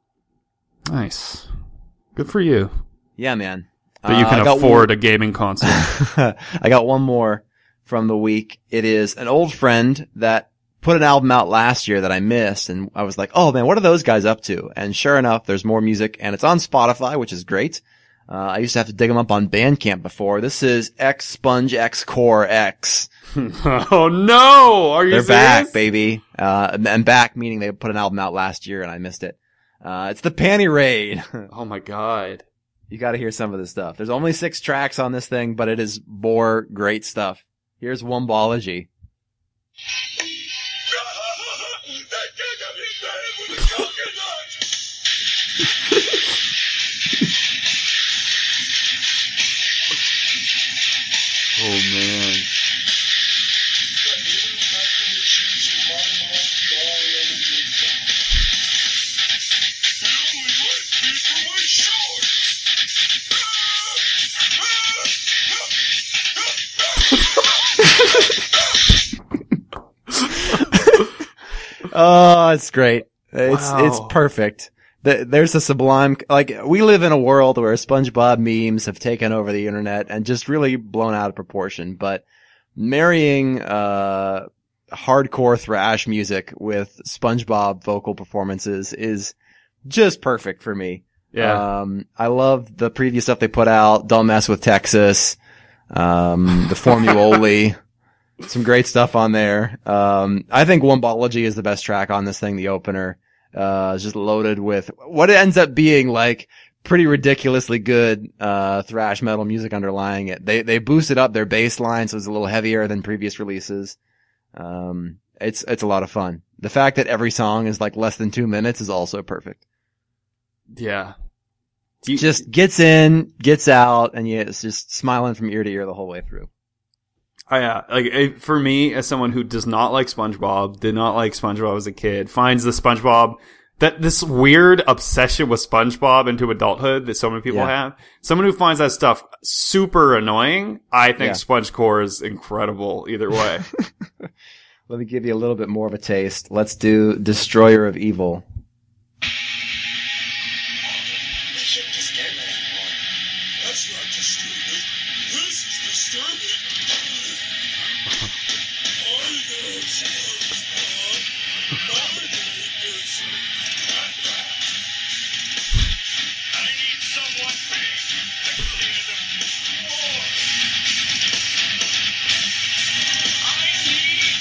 Nice. Good for you. Yeah, man. That you can afford a gaming console. I got one more from the week. It is an old friend that put an album out last year that I missed, and I was like, oh man, what are those guys up to? And sure enough, there's more music, and it's on Spotify, which is great. I used to have to dig them up on Bandcamp before. This is X Sponge X Core X. Oh no! Are you They're serious? back, baby. And back meaning they put an album out last year and I missed it. It's the Panty Raid. Oh my god. You gotta hear some of this stuff. There's only 6 tracks on this thing, but it is more great stuff. Here's Wombology. Oh, man. Oh, it's great. It's perfect. There's a sublime, like, we live in a world where SpongeBob memes have taken over the internet and just really blown out of proportion, but marrying, hardcore thrash music with SpongeBob vocal performances is just perfect for me. Yeah. I love the previous stuff they put out, Don't Mess with Texas, the Formuloli. Some great stuff on there. I think Wombology is the best track on this thing, the opener. It's just loaded with what it ends up being like pretty ridiculously good, thrash metal music underlying it. They boosted up their bass line, so it's a little heavier than previous releases. It's a lot of fun. The fact that every song is like less than 2 minutes is also perfect. Yeah. Just gets in, gets out, and it's just smiling from ear to ear the whole way through. For me, as someone who does not like SpongeBob, did not like SpongeBob as a kid, finds the SpongeBob, this weird obsession with SpongeBob into adulthood that so many people have. Someone who finds that stuff super annoying, I think SpongeCore is incredible either way. Let me give you a little bit more of a taste. Let's do Destroyer of Evil. We shouldn't disturb it anymore. That's not disturbing. This is disturbing. I need someone big to clear the floor. I need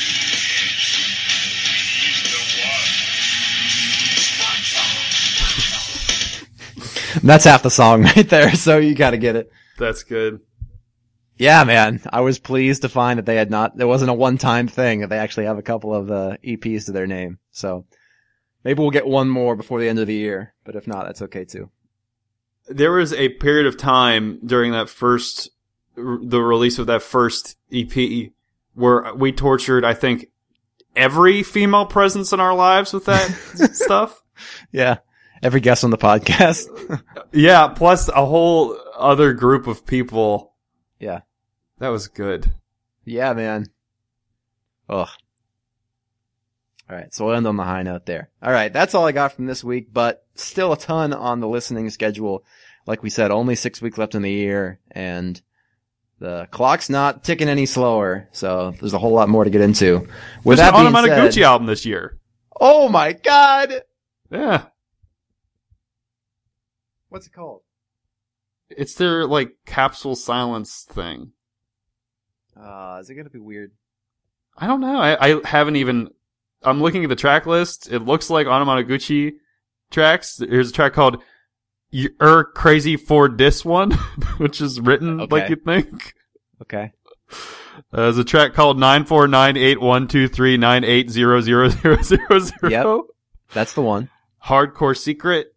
the one. That's half the song right there, so you gotta get it. That's good. Yeah, man. I was pleased to find that there wasn't a one-time thing, that they actually have a couple of EPs to their name. So maybe we'll get one more before the end of the year, but if not, that's okay too. There was a period of time during the release of that first EP where we tortured, I think, every female presence in our lives with that stuff. Yeah. Every guest on the podcast. Yeah, plus a whole other group of people. Yeah. That was good. Yeah, man. Ugh. Alright, so we'll end on the high note there. Alright, that's all I got from this week, but still a ton on the listening schedule. Like we said, only 6 weeks left in the year, and the clock's not ticking any slower, so there's a whole lot more to get into. With There's that an being said, Gucci album this year. Oh my god! Yeah. What's it called? It's their, like, capsule silence thing. Is it gonna be weird? I don't know. I haven't even... I'm looking at the track list. It looks like Anamanaguchi tracks. There's a track called You're Crazy for This One, which is written like you'd think. Okay. There's a track called 9498123980000. Yep. That's the one. Hardcore Secret.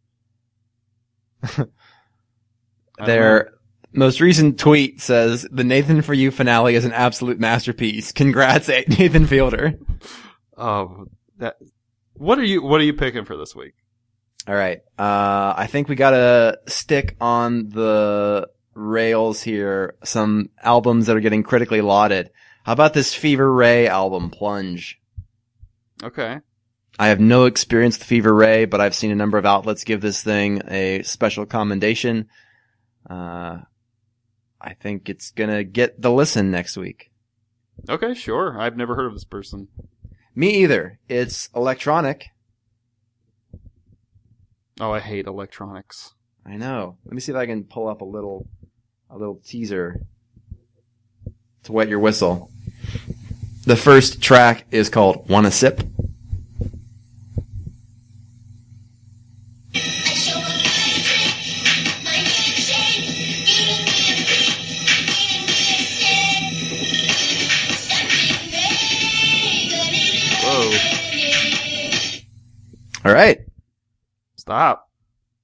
Their most recent tweet says, the Nathan For You finale is an absolute masterpiece. Congrats, Nathan Fielder. What are you picking for this week? All right. I think we gotta stick on the rails here. Some albums that are getting critically lauded. How about this Fever Ray album, Plunge? Okay. I have no experience with Fever Ray, but I've seen a number of outlets give this thing a special commendation. I think it's gonna get the listen next week. Okay, sure. I've never heard of this person. Me either. It's electronic. Oh, I hate electronics. I know. Let me see if I can pull up a little teaser to wet your whistle. The first track is called Wanna Sip? Whoa. All right. Stop.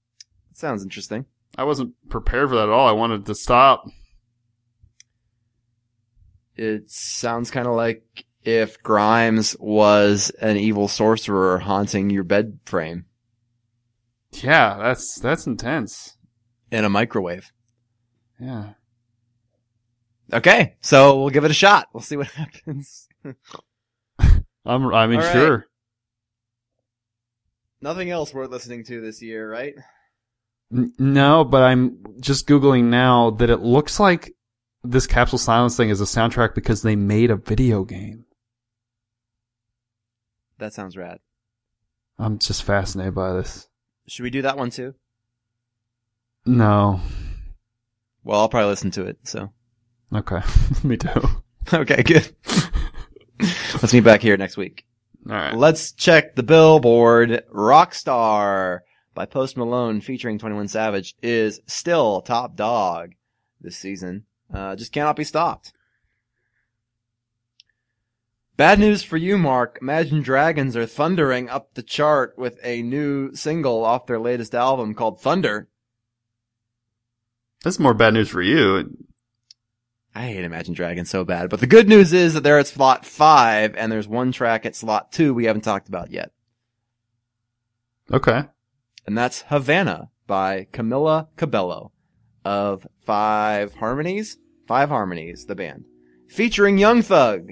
Sounds interesting. I wasn't prepared for that at all. I wanted to stop. It sounds kind of like if Grimes was an evil sorcerer haunting your bed frame. Yeah, that's intense. In a microwave. Yeah. Okay, so we'll give it a shot. We'll see what happens. I mean, All right. sure. Nothing else worth listening to this year, right? No, but I'm just Googling now that it looks like this Capsule Silence thing is a soundtrack because they made a video game. That sounds rad. I'm just fascinated by this. Should we do that one too? No. Well, I'll probably listen to it, so. Okay. Me too. Okay, good. Let's meet back here next week. All right. Let's check the Billboard. Rockstar by Post Malone featuring 21 Savage is still top dog this season. Just cannot be stopped. Bad news for you, Mark. Imagine Dragons are thundering up the chart with a new single off their latest album called Thunder. That's more bad news for you. I hate Imagine Dragons so bad. But the good news is that they're at slot 5, and there's one track at slot 2 we haven't talked about yet. Okay. And that's Havana by Camila Cabello of Five Harmonies, the band. Featuring Young Thug.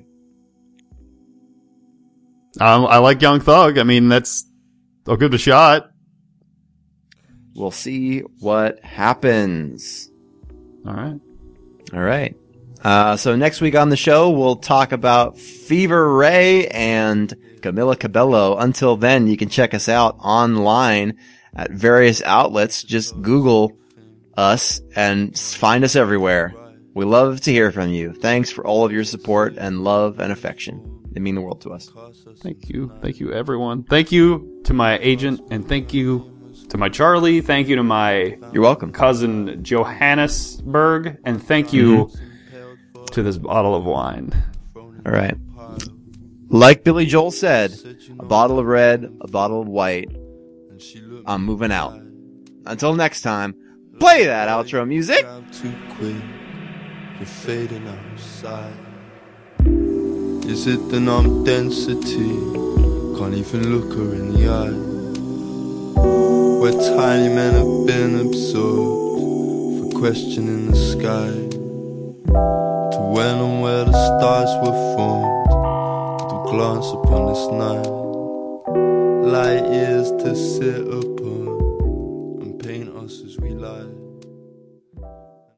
I like Young Thug. I mean, I'll give it a shot. We'll see what happens. All right. All right. So next week on the show, we'll talk about Fever Ray and Camila Cabello. Until then, you can check us out online at various outlets. Just Google us and find us everywhere. We love to hear from you. Thanks for all of your support and love and affection. They mean the world to us. Thank you. Thank you, everyone. Thank you to my agent, and thank you to my Charlie. Thank you to my You're welcome. cousin Johannesburg, and thank you to this bottle of wine. All right. Like Billy Joel said, a bottle of red, a bottle of white. I'm moving out. Until next time, play that outro music. Too quick, you're fading outside. Is it the numb density? Can't even look her in the eye. Where tiny men have been absorbed for questioning the sky. To when and where the stars were formed. To glance upon this night. Light years to sit upon.